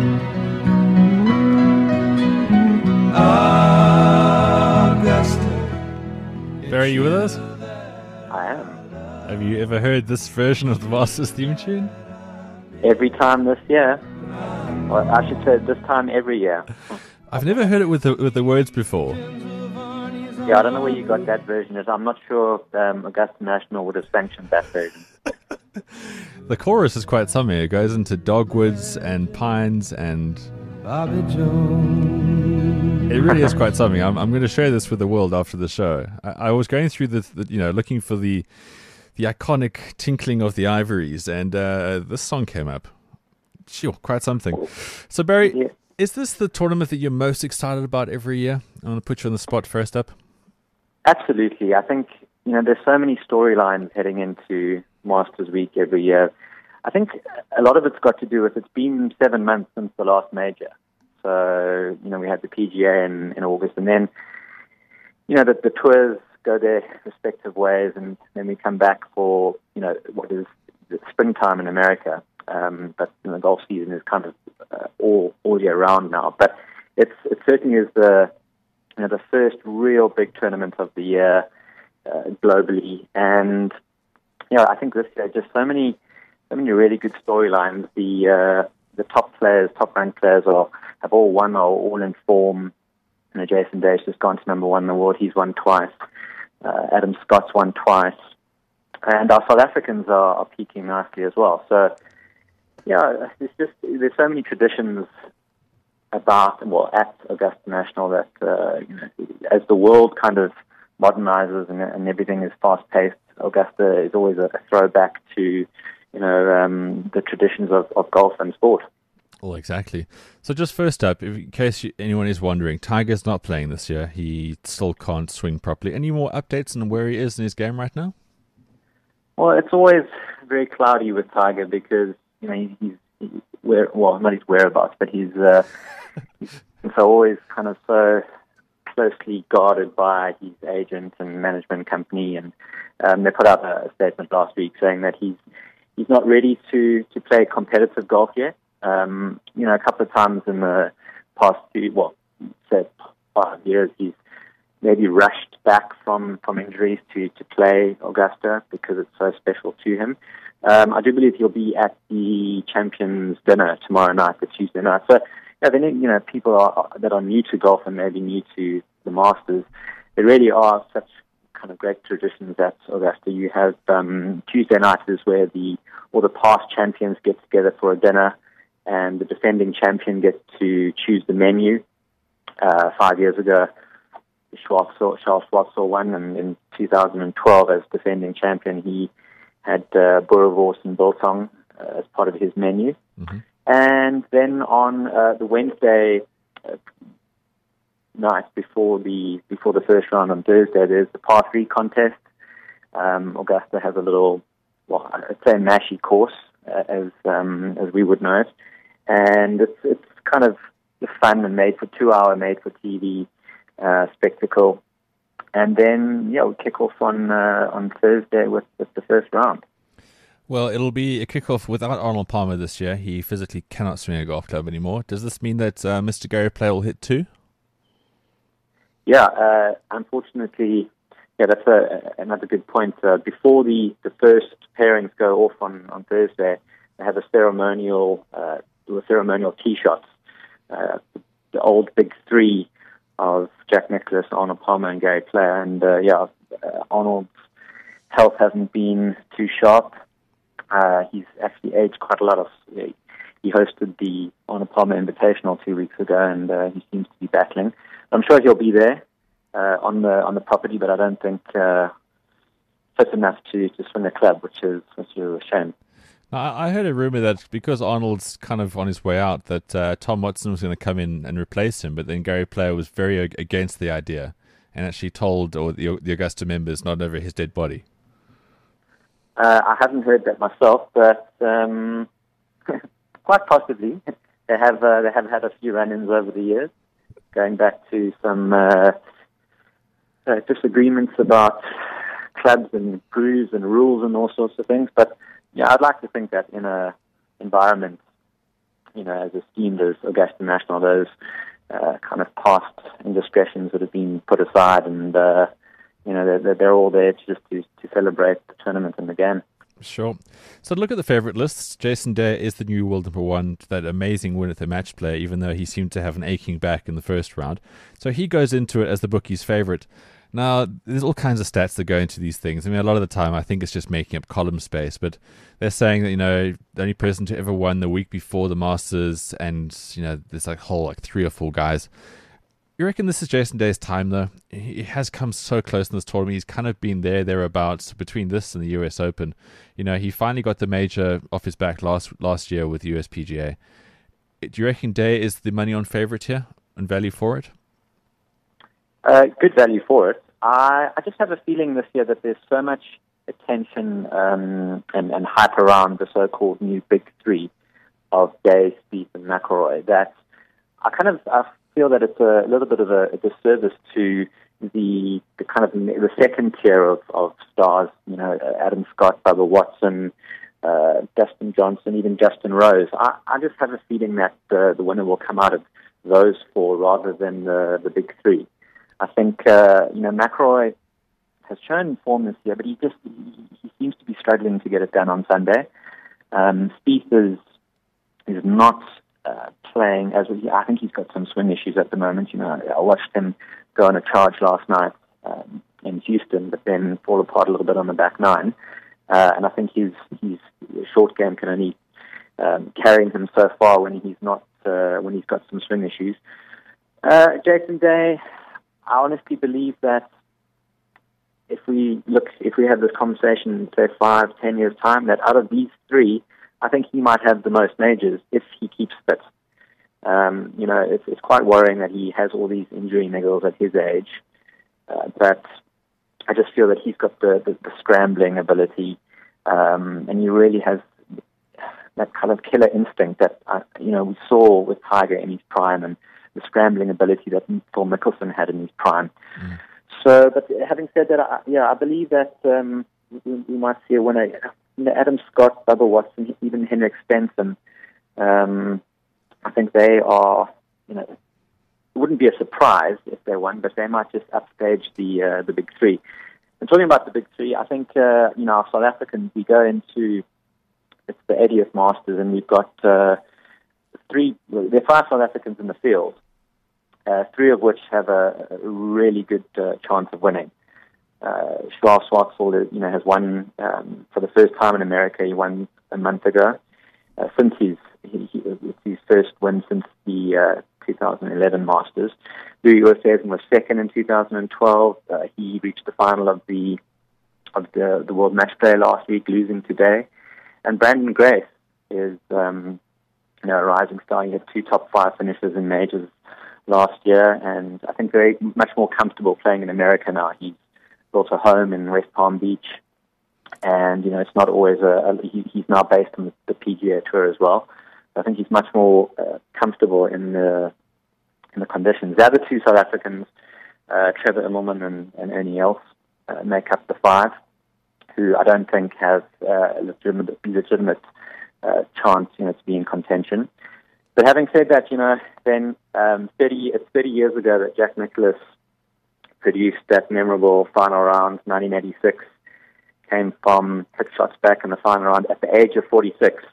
Speaker 4: Augusta.
Speaker 5: Barry, you with us?
Speaker 9: I am.
Speaker 5: Have you ever heard this version of the Masters theme tune?
Speaker 9: Every time this year. Well, I should say this time every year.
Speaker 5: I've never heard it with the, with the words before.
Speaker 9: Yeah, I don't know where you got that version. I'm not sure if um, Augusta National would have sanctioned that version.
Speaker 5: The chorus is quite something. It goes into dogwoods and pines and...
Speaker 4: Bobby Jones.
Speaker 5: It really is quite something. I'm, I'm going to share this with the world after the show. I, I was going through the, the, you know, looking for the the iconic tinkling of the ivories, and uh, this song came up. Sure, quite something. So, Barry,
Speaker 9: Yeah.
Speaker 5: is this the tournament that you're most excited about every year? I'm going to put you on the spot first up.
Speaker 9: Absolutely. I think, you know, there's so many storylines heading into Masters Week every year. I think a lot of it's got to do with it's been seven months since the last major. So, you know, we had the P G A in, in August, and then, you know, the, the tours go their respective ways, and then we come back for, you know, what is the springtime in America. Um, but you know, the golf season is kind of uh, all all year round now. But it's it certainly is the you know the first real big tournament of the year uh, globally, and you know I think this year just so many so many really good storylines. The uh, the top players, top ranked players, are have all won, are all in form. You know, Jason Day has gone to number one in the world. He's won twice. Uh, Adam Scott's won twice, and our South Africans are, are peaking nicely as well. So. Yeah, there's just there's so many traditions about well at Augusta National that uh, you know, as the world kind of modernizes and, and everything is fast paced, Augusta is always a, a throwback to you know um, the traditions of, of golf and sport.
Speaker 5: Well, exactly. So just first up, if, in case you, anyone is wondering, Tiger's not playing this year. He still can't swing properly. Any more updates on where he is in his game right now?
Speaker 9: Well, it's always very cloudy with Tiger because. You know, he's, he's where, well, not his whereabouts, but he's, uh, he's so always kind of so closely guarded by his agent and management company. And um, they put out a statement last week saying that he's he's not ready to, to play competitive golf yet. Um, you know, a couple of times in the past few, well, say five years, he's maybe rushed back from, from injuries to, to play Augusta because it's so special to him. Um, I do believe he'll be at the Champions Dinner tomorrow night, the Tuesday night. So, yeah, then, you know, people are, that are new to golf and maybe new to the Masters, there really are such kind of great traditions at Augusta. You have um, Tuesday night is where the all the past champions get together for a dinner, and the defending champion gets to choose the menu. Uh, five years ago, Schwartzel, Charles Schwartzel won, and in two thousand twelve, as defending champion, he had uh, Boerewors and Biltong uh, as part of his menu. Mm-hmm. And then on uh, the Wednesday uh, night before the before the first round on Thursday, there's the par three contest. Um, Augusta has a little, well, I'd say a mashy course, uh, as um, as we would know it. And it's it's kind of fun and made for two hour, made for T V uh, spectacle. And then, yeah, we'll kick off on uh, on Thursday with, with the first round.
Speaker 5: Well, it'll be a kickoff without Arnold Palmer this year. He physically cannot swing a golf club anymore. Does this mean that uh, Mister Gary Player will hit two?
Speaker 9: Yeah, uh, unfortunately, yeah, that's a, another good point. Uh, before the, the first pairings go off on, on Thursday, they have a ceremonial, uh, ceremonial tee shots. Uh, the old big three of Jack Nicklaus, Arnold Palmer, and Gary Player. And, uh, yeah, uh, Arnold's health hasn't been too sharp. Uh, he's actually aged quite a lot. Of, uh, he hosted the Arnold Palmer Invitational two weeks ago, and uh, he seems to be battling. I'm sure he'll be there uh, on the on the property, but I don't think uh, fit enough to, to swing a club, which is, which is a shame.
Speaker 5: Now, I heard a rumor that because Arnold's kind of on his way out, that uh, Tom Watson was going to come in and replace him, but then Gary Player was very against the idea and actually told or the, the Augusta members not over his dead body.
Speaker 9: Uh, I haven't heard that myself, but um, quite possibly they have uh, they have had a few run-ins over the years. going back to some uh, uh, disagreements about clubs and crews and rules and all sorts of things. But yeah, I'd like to think that in a environment, you know, as esteemed as Augusta National, those uh, kind of past indiscretions would have been put aside, and uh, you know, they're, they're all there to just to, to celebrate the tournament and the game.
Speaker 5: Sure. So look at the favourite lists. Jason Day is the new world number one, that amazing win at the match play, even though he seemed to have an aching back in the first round. So he goes into it as the bookie's favourite. Now, there's all kinds of stats that go into these things. I mean, a lot of the time I think it's just making up column space, but they're saying that, you know, the only person to ever won the week before the Masters, and, you know, there's like whole like three or four guys. You reckon this is Jason Day's time, though? He has come so close in this tournament. He's kind of been there, thereabouts, between this and the U S Open. You know, he finally got the major off his back last last year with the U S P G A. Do you reckon Day is the money on favourite here and value for it?
Speaker 9: Uh, good value for it. I, I just have a feeling this year that there's so much attention um, and, and hype around the so-called new big three of Day, Spieth, and McIlroy that I kind of I feel that it's a little bit of a, a disservice to the the kind of the second tier of, of stars. You know, Adam Scott, Bubba Watson, uh, Dustin Johnson, even Justin Rose. I, I just have a feeling that uh, the winner will come out of those four rather than the the big three. I think, uh, you know, McIlroy has shown form this year, but he just he, he seems to be struggling to get it done on Sunday. Um, Spieth is, is not uh, playing as well. I think he's got some swing issues at the moment. You know, I watched him go on a charge last night um, in Houston, but then fall apart a little bit on the back nine. Uh, and I think his, his short game can only um, carry him so far when he's not uh, when he's got some swing issues. Uh, Jason Day, I honestly believe that if we look, if we have this conversation in, say, five, ten years' time, that out of these three, I think he might have the most majors if he keeps fit. Um, you know, it's, it's quite worrying that he has all these injury niggles at his age, uh, but I just feel that he's got the, the, the scrambling ability, um, and he really has that kind of killer instinct that, uh, you know, we saw with Tiger in his prime, and the scrambling ability that Phil Mickelson had in his prime. Mm. So, but having said that, I, yeah, I believe that um, we, we might see a winner. You know, Adam Scott, Bubba Watson, even Henrik Stenson, um, I think they are, you know, it wouldn't be a surprise if they won, but they might just upstage the uh, the big three. And talking about the big three, I think, uh, you know, our South Africans, we go into, it's the eightieth Masters, and we've got uh, three, well, there are five South Africans in the field. Uh, three of which have a, a really good uh, chance of winning. Uh, Schwab Schwartzwald, you know, has won um, for the first time in America. He won a month ago. Uh, since his, he, he, it's his first win since the uh, two thousand eleven Masters. Louis Oosthuizen was second in two thousand twelve. Uh, he reached the final of the of the, the World Match Play last week, losing today. And Brandon Grace is, um, you know, a rising star. He had two top five finishes in majors last year, and I think very much more comfortable playing in America now. He's built a home in West Palm Beach, and you know it's not always a. a he, he's now based on the P G A Tour as well. So I think he's much more uh, comfortable in the in the conditions. The other two South Africans, uh, Trevor Immelman and, and Ernie Els, uh, make up the five, who I don't think have uh, a legitimate, legitimate uh, chance, you know, to be in contention. But having said that, you know, then um, thirty it's thirty years ago that Jack Nicklaus produced that memorable final round, nineteen eighty-six, came from six shots back in the final round at the age of forty-six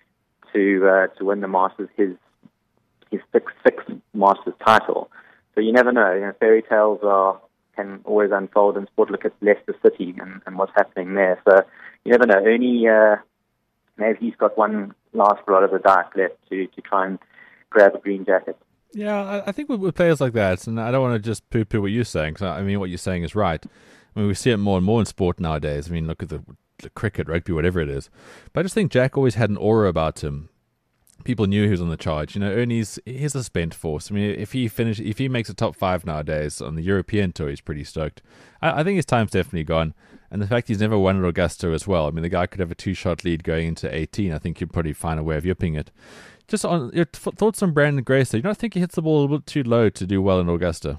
Speaker 9: to uh, to win the Masters, his his sixth, sixth Masters title. So you never know. You know, fairy tales are can always unfold in sport. Look at Leicester City and, and what's happening there. So you never know. Ernie, uh, maybe he's got one last rod of the dice left to, to try and grab a green jacket.
Speaker 5: Yeah, I, I think with, with players like that, and I don't want to just poo-poo what you're saying, because I mean, what you're saying is right. I mean, we see it more and more in sport nowadays. I mean, look at the, the cricket, rugby, whatever it is. But I just think Jack always had an aura about him. People knew he was on the charge. You know, Ernie's, he's a spent force. I mean, if he finish, if he makes a top five nowadays on the European tour, he's pretty stoked. I, I think his time's definitely gone. And the fact he's never won at Augusta as well. I mean, the guy could have a two-shot lead going into eighteen. I think you'd probably find a way of yipping it. Just on your t- thoughts on Branden Grace, you don't think he hits the ball a little bit too low to do well in Augusta?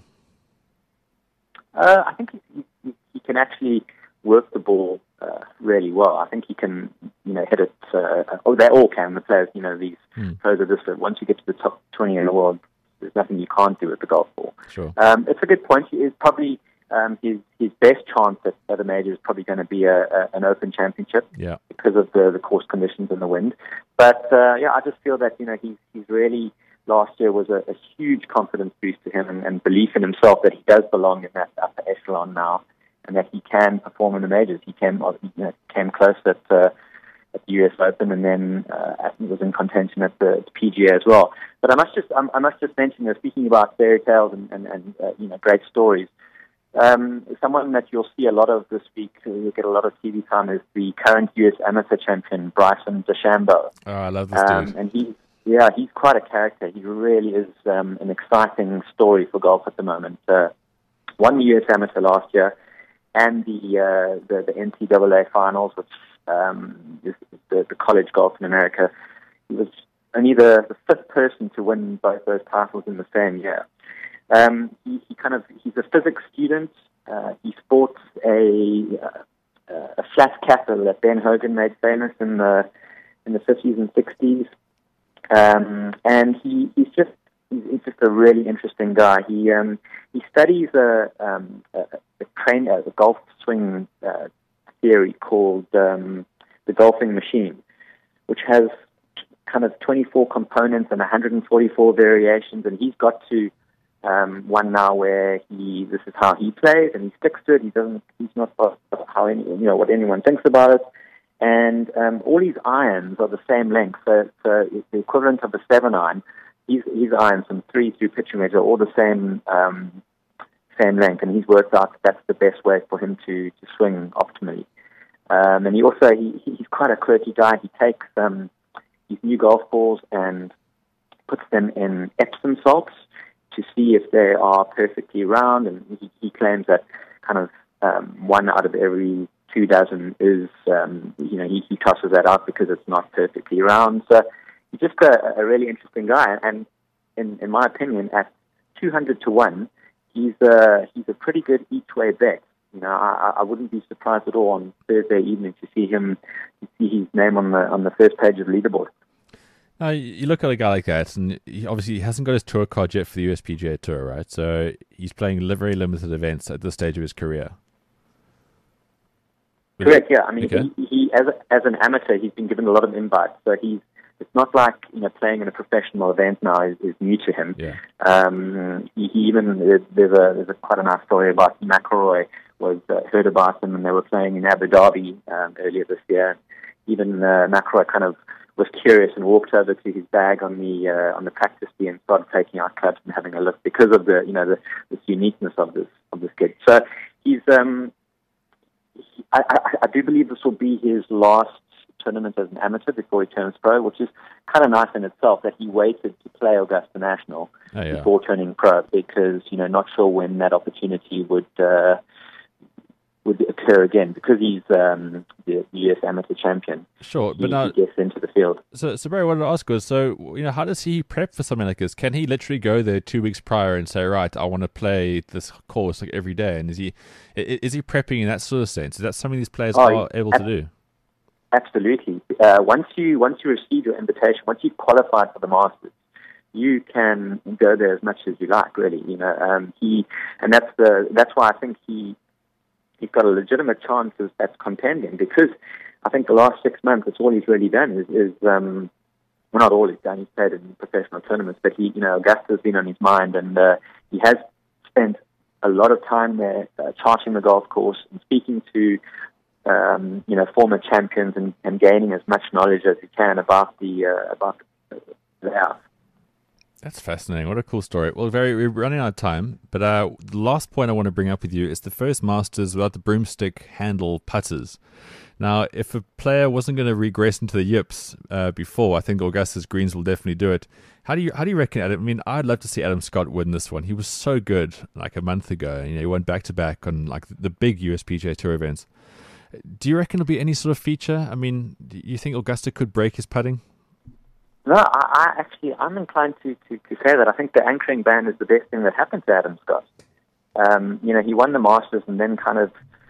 Speaker 9: Uh, I think he, he, he can actually work the ball uh, really well. I think he can, you know, hit it. Uh, oh, they all can. The players, you know, these
Speaker 5: hmm.
Speaker 9: pros are just. Once you get to the top twenty in the world, there's nothing you can't do with the golf ball.
Speaker 5: Sure.
Speaker 9: Um, it's a good point. He is probably um, his his best chance at, at a major is probably going to be a, a, an Open Championship.
Speaker 5: Yeah.
Speaker 9: Because of the, the course conditions and the wind. But uh, yeah, I just feel that you know he's he's really last year was a, a huge confidence boost to him and, and belief in himself that he does belong in that upper echelon now, and that he can perform in the majors. He came you know, came close at uh, at the U S Open, and then uh, I think was in contention at the, the P G A as well. But I must just I, I must just mention, you know, speaking about fairy tales and and, and uh, you know great stories. Um, someone that you'll see a lot of this week, uh, you'll get a lot of T V time, is the current U S amateur champion, Bryson DeChambeau.
Speaker 5: Oh, I love this
Speaker 9: um,
Speaker 5: dude.
Speaker 9: And he, yeah, he's quite a character. He really is um, an exciting story for golf at the moment. Uh, won the U S amateur last year and the uh, the, the N C double A finals, which um, is the, the college golf in America. He was only the, the fifth person to win both those titles in the same year. Um, he, he kind of he's a physics student. Uh, he sports a uh, a flat capper that Ben Hogan made famous in the in the fifties and sixties, um, and he, he's just he's just a really interesting guy. He um, he studies a um, a, a, train, a golf swing uh, theory called um, the golfing machine, which has kind of twenty-four components and one hundred forty-four variations, and he's got to Um, one now where he this is how he plays and he sticks to it. He doesn't. He's not how any you know what anyone thinks about it. And um, all his irons are the same length. So, so it's the equivalent of a seven iron. His his irons from three through pitching wedge are all the same um, same length, and he's worked out that that's the best way for him to, to swing optimally. Um, and he also he, he's quite a quirky guy. He takes um, his new golf balls and puts them in Epsom salts to see if they are perfectly round, and he, he claims that kind of um, one out of every two dozen is, um, you know, he, he tosses that out because it's not perfectly round. So he's just a, a really interesting guy, and in, in my opinion, at two hundred to one, he's a, he's a pretty good each-way bet. You know, I, I wouldn't be surprised at all on Thursday evening to see him, to see his name on the on the first page of the leaderboard.
Speaker 5: Now, you look at a guy like that, and he obviously he hasn't got his tour card yet for the U S P G A Tour, right? So he's playing very limited events at this stage of his career.
Speaker 9: Correct, yeah. I mean,
Speaker 5: okay.
Speaker 9: he, he as a, as an amateur, he's been given a lot of invites. So he's it's not like you know playing in a professional event now is, is new to him.
Speaker 5: Yeah.
Speaker 9: Um, he, he even there's a there's a quite a nice story about McIlroy was uh, heard about him, and they were playing in Abu Dhabi um, earlier this year. Even uh, McIlroy kind of was curious and walked over to his bag on the uh, on the practice tee and started taking out clubs and having a look because of the you know the this uniqueness of this of this kid. So he's um he, I, I, I do believe this will be his last tournament as an amateur before he turns pro, which is kind of nice in itself that he waited to play Augusta National
Speaker 5: oh, yeah.
Speaker 9: before turning pro because you know not sure when that opportunity would. Uh, would occur again because he's um, the U S amateur champion.
Speaker 5: Sure, but
Speaker 9: he,
Speaker 5: now
Speaker 9: he gets into the field.
Speaker 5: So, so Barry, what I wanted to ask was, so you know, how does he prep for something like this? Can he literally go there two weeks prior and say, right, I want to play this course like every day? And is he is he prepping in that sort of sense? Is that something these players
Speaker 9: oh,
Speaker 5: are able
Speaker 9: ab-
Speaker 5: to do?
Speaker 9: Absolutely. Uh, once you once you receive your invitation, once you've qualified for the Masters, you can go there as much as you like. Really, you know, um, he and that's the that's why I think he. He's got a legitimate chance at contending because I think the last six months, that's all he's really done is, is um, well, not all he's done. He's played in professional tournaments, but he, you know, Augusta's been on his mind, and uh, he has spent a lot of time there uh, charting the golf course and speaking to, um, you know, former champions and, and gaining as much knowledge as he can about the uh, about the house.
Speaker 5: That's fascinating. What a cool story. Well, very, we're running out of time, but uh, the last point I want to bring up with you is the first Masters without the broomstick handle putters. Now, if a player wasn't going to regress into the yips uh, before, I think Augusta's greens will definitely do it. How do you how do you reckon, Adam? I mean, I'd love to see Adam Scott win this one. He was so good like a month ago. You know, he went back to back on like the big U S P G A Tour events. Do you reckon there'll be any sort of feature? I mean, do you think Augusta could break his putting?
Speaker 9: No, I, I actually, I'm inclined to, to, to say that I think the anchoring ban is the best thing that happened to Adam Scott. Um, you know, he won the Masters and then kind of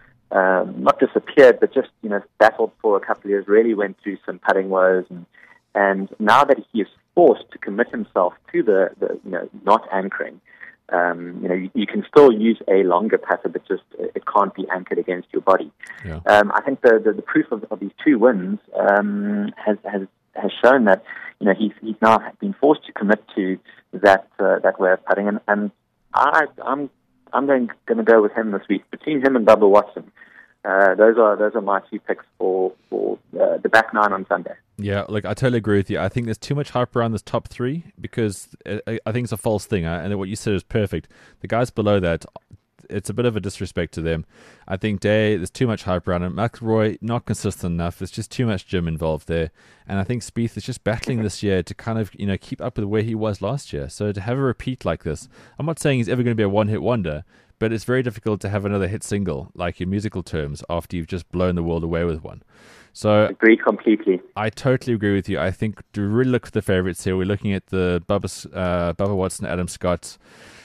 Speaker 9: um, not disappeared, but just, you know, battled for a couple of years, really went through some putting woes. And, and now that he is forced to commit himself to the, the you know, not anchoring, um, you know, you, you can still use a longer putter, but just it can't be anchored against your body.
Speaker 5: Yeah.
Speaker 9: Um, I think the, the, the proof of, of these two wins um, has, has has shown that, you know, he's he's now been forced to commit to that uh, that way of putting, and, and I I'm I'm going going to go with him this week. Between him and Bubba Watson, uh, those are those are my two picks for for uh, the back nine on Sunday.
Speaker 5: Yeah, like I totally agree with you. I think there's too much hype around this top three because I, I think it's a false thing, and what you said is perfect. The guys below that, it's a bit of a disrespect to them. I think Day, there's too much hype around him. McIlroy, not consistent enough. There's just too much gym involved there. And I think Spieth is just battling this year to kind of, you know, keep up with where he was last year. So to have a repeat like this, I'm not saying he's ever going to be a one-hit wonder, but it's very difficult to have another hit single, like in musical terms, after you've just blown the world away with one. So
Speaker 9: agree completely.
Speaker 5: I totally agree with you. I think to really look for the favorites here, we're looking at the Bubba, uh, Bubba Watson, Adam Scott.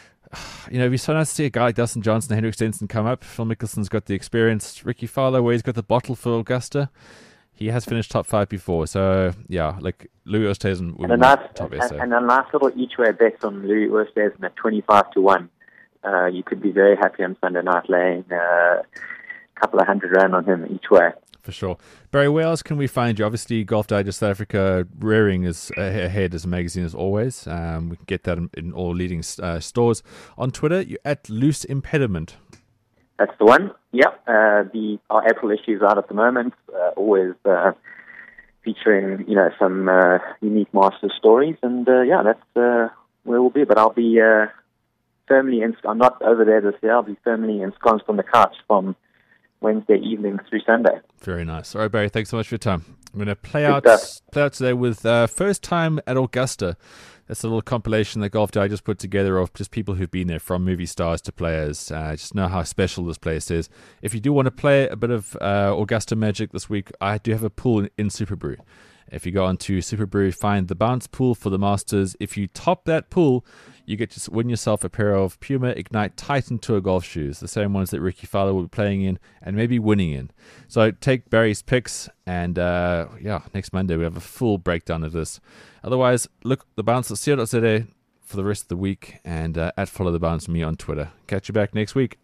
Speaker 5: You know, it'd be so nice to see a guy like Dustin Johnson and Henrik Stenson come up. Phil Mickelson's got the experience. Ricky Fowler, where he's got the bottle for Augusta. He has finished top five before. So, yeah, like Louis Oosthuizen would be
Speaker 9: nice,
Speaker 5: top
Speaker 9: and,
Speaker 5: essay.
Speaker 9: and a nice little each-way bet on Louis Oosthuizen at twenty-five to one. Uh, you could be very happy on Sunday night laying uh, a couple of hundred rand on him each way.
Speaker 5: For sure. Barry, where else can we find you? Obviously, Golf Digest South Africa rearing is ahead as a magazine as always. Um, we can get that in, in all leading uh, stores. On Twitter, you're at Loose Impediment.
Speaker 9: That's the one. Yep. Uh, the our April issue is out at the moment. Uh, always uh, featuring, you know, some uh, unique master stories, and uh, yeah, that's uh, where we'll be. But I'll be uh, firmly. In, I'm not over there this year. I'll be firmly ensconced on the couch from Wednesday evening through Sunday.
Speaker 5: Very nice. All right, Barry, thanks so much for your time. I'm going to play out play out today with uh, First Time at Augusta. That's a little compilation that Golf Digest put together of just people who've been there, from movie stars to players. Uh, just know how special this place is. If you do want to play a bit of uh, Augusta magic this week, I do have a pool in, in Superbrew. If you go on to Superbrew, find the bounce pool for the Masters. If you top that pool, you get to win yourself a pair of Puma Ignite Titan Tour golf shoes, the same ones that Ricky Fowler will be playing in and maybe winning in. So take Barry's picks, and uh, yeah, next Monday we have a full breakdown of this. Otherwise, look the bounce at C O dot Z A for the rest of the week, and uh, at Follow the Bounce me on Twitter. Catch you back next week.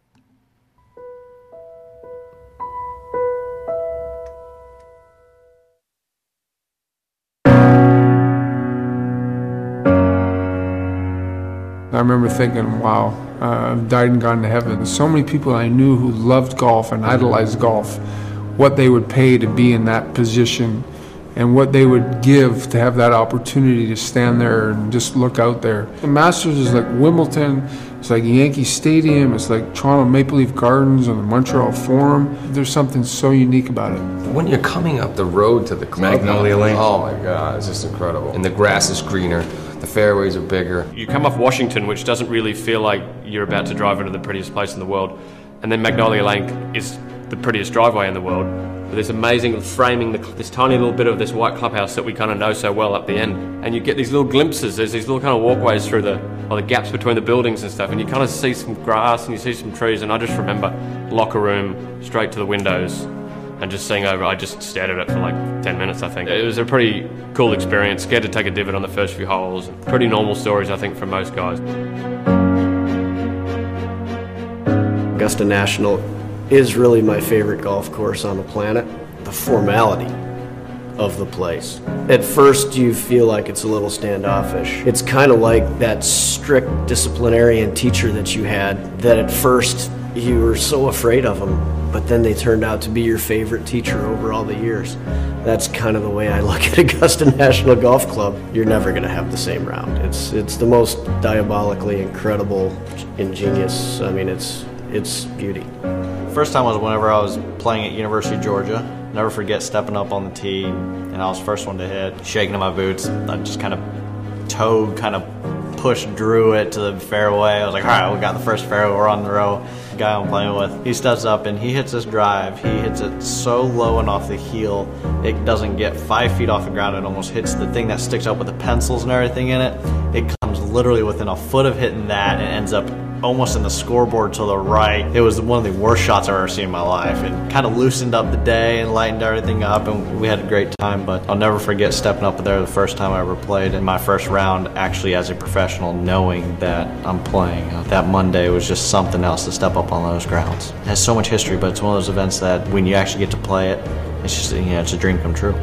Speaker 10: I remember thinking, wow, uh, I've died and gone to heaven. So many people I knew who loved golf and idolized golf, what they would pay to be in that position and what they would give to have that opportunity to stand there and just look out there. The Masters is like Wimbledon, it's like Yankee Stadium, it's like Toronto Maple Leaf Gardens or the Montreal Forum. There's something so unique about it.
Speaker 11: When you're coming up the road to the club,
Speaker 12: Magnolia Lane.
Speaker 11: Oh my God, it's just incredible. And the grass is greener. The fairways are bigger.
Speaker 13: You come off Washington, which doesn't really feel like you're about to drive into the prettiest place in the world, and then Magnolia Lane is the prettiest driveway in the world. With this amazing framing, this tiny little bit of this white clubhouse that we kind of know so well up the end, and you get these little glimpses. There's these little kind of walkways through the, or the gaps between the buildings and stuff, and you kind of see some grass and you see some trees. And I just remember locker room straight to the windows. And just seeing over, I just stared at it for like ten minutes, I think. It was a pretty cool experience. Scared to take a divot on the first few holes. Pretty normal stories, I think, for most guys.
Speaker 14: Augusta National is really my favorite golf course on the planet. The formality of the place. At first, you feel like it's a little standoffish. It's kind of like that strict disciplinarian teacher that you had, that at first you were so afraid of them, but then they turned out to be your favorite teacher over all the years. That's kind of the way I look at Augusta National Golf Club. You're never going to have the same round. It's it's the most diabolically incredible, ingenious. I mean, it's it's beauty.
Speaker 15: First time was whenever I was playing at University of Georgia. Never forget stepping up on the tee, and I was the first one to hit, shaking in my boots. I just kind of toed, kind of pushed, drew it to the fairway. I was like, all right, we got the first fairway, we're on the row. guy I'm playing with, he steps up and he hits this drive. He hits it so low and off the heel, it doesn't get five feet off the ground. It almost hits the thing that sticks up with the pencils and everything in it. It comes literally within a foot of hitting that and ends up almost in the scoreboard to the right. It was one of the worst shots I've ever seen in my life. It kind of loosened up the day and lightened everything up, and we had a great time. But I'll never forget stepping up there the first time I ever played in my first round, actually as a professional, knowing that I'm playing. That Monday was just something else to step up on those grounds. It has so much history, but it's one of those events that when you actually get to play it, it's just, you know, it's a dream come true.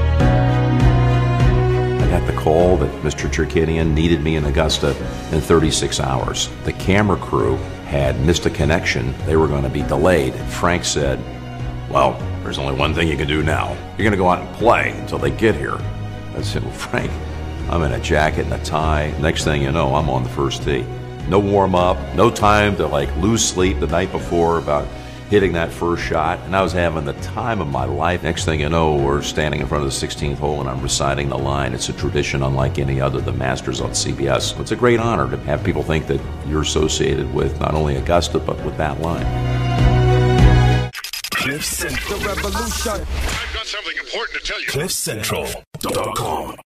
Speaker 12: I got the call that Mister Chirkinian needed me in Augusta in thirty-six hours. The camera crew had missed a connection. They were going to be delayed. Frank said, well, there's only one thing you can do now. You're going to go out and play until they get here. I said, well, Frank, I'm in a jacket and a tie. Next thing you know, I'm on the first tee. No warm-up, no time to like lose sleep the night before about hitting that first shot, and I was having the time of my life. Next thing you know, we're standing in front of the sixteenth hole and I'm reciting the line. It's a tradition unlike any other, the Masters on C B S. It's a great honor to have people think that you're associated with not only Augusta, but with that line.
Speaker 1: Cliff Central. The revolution. I've got something important to tell you. cliff central dot com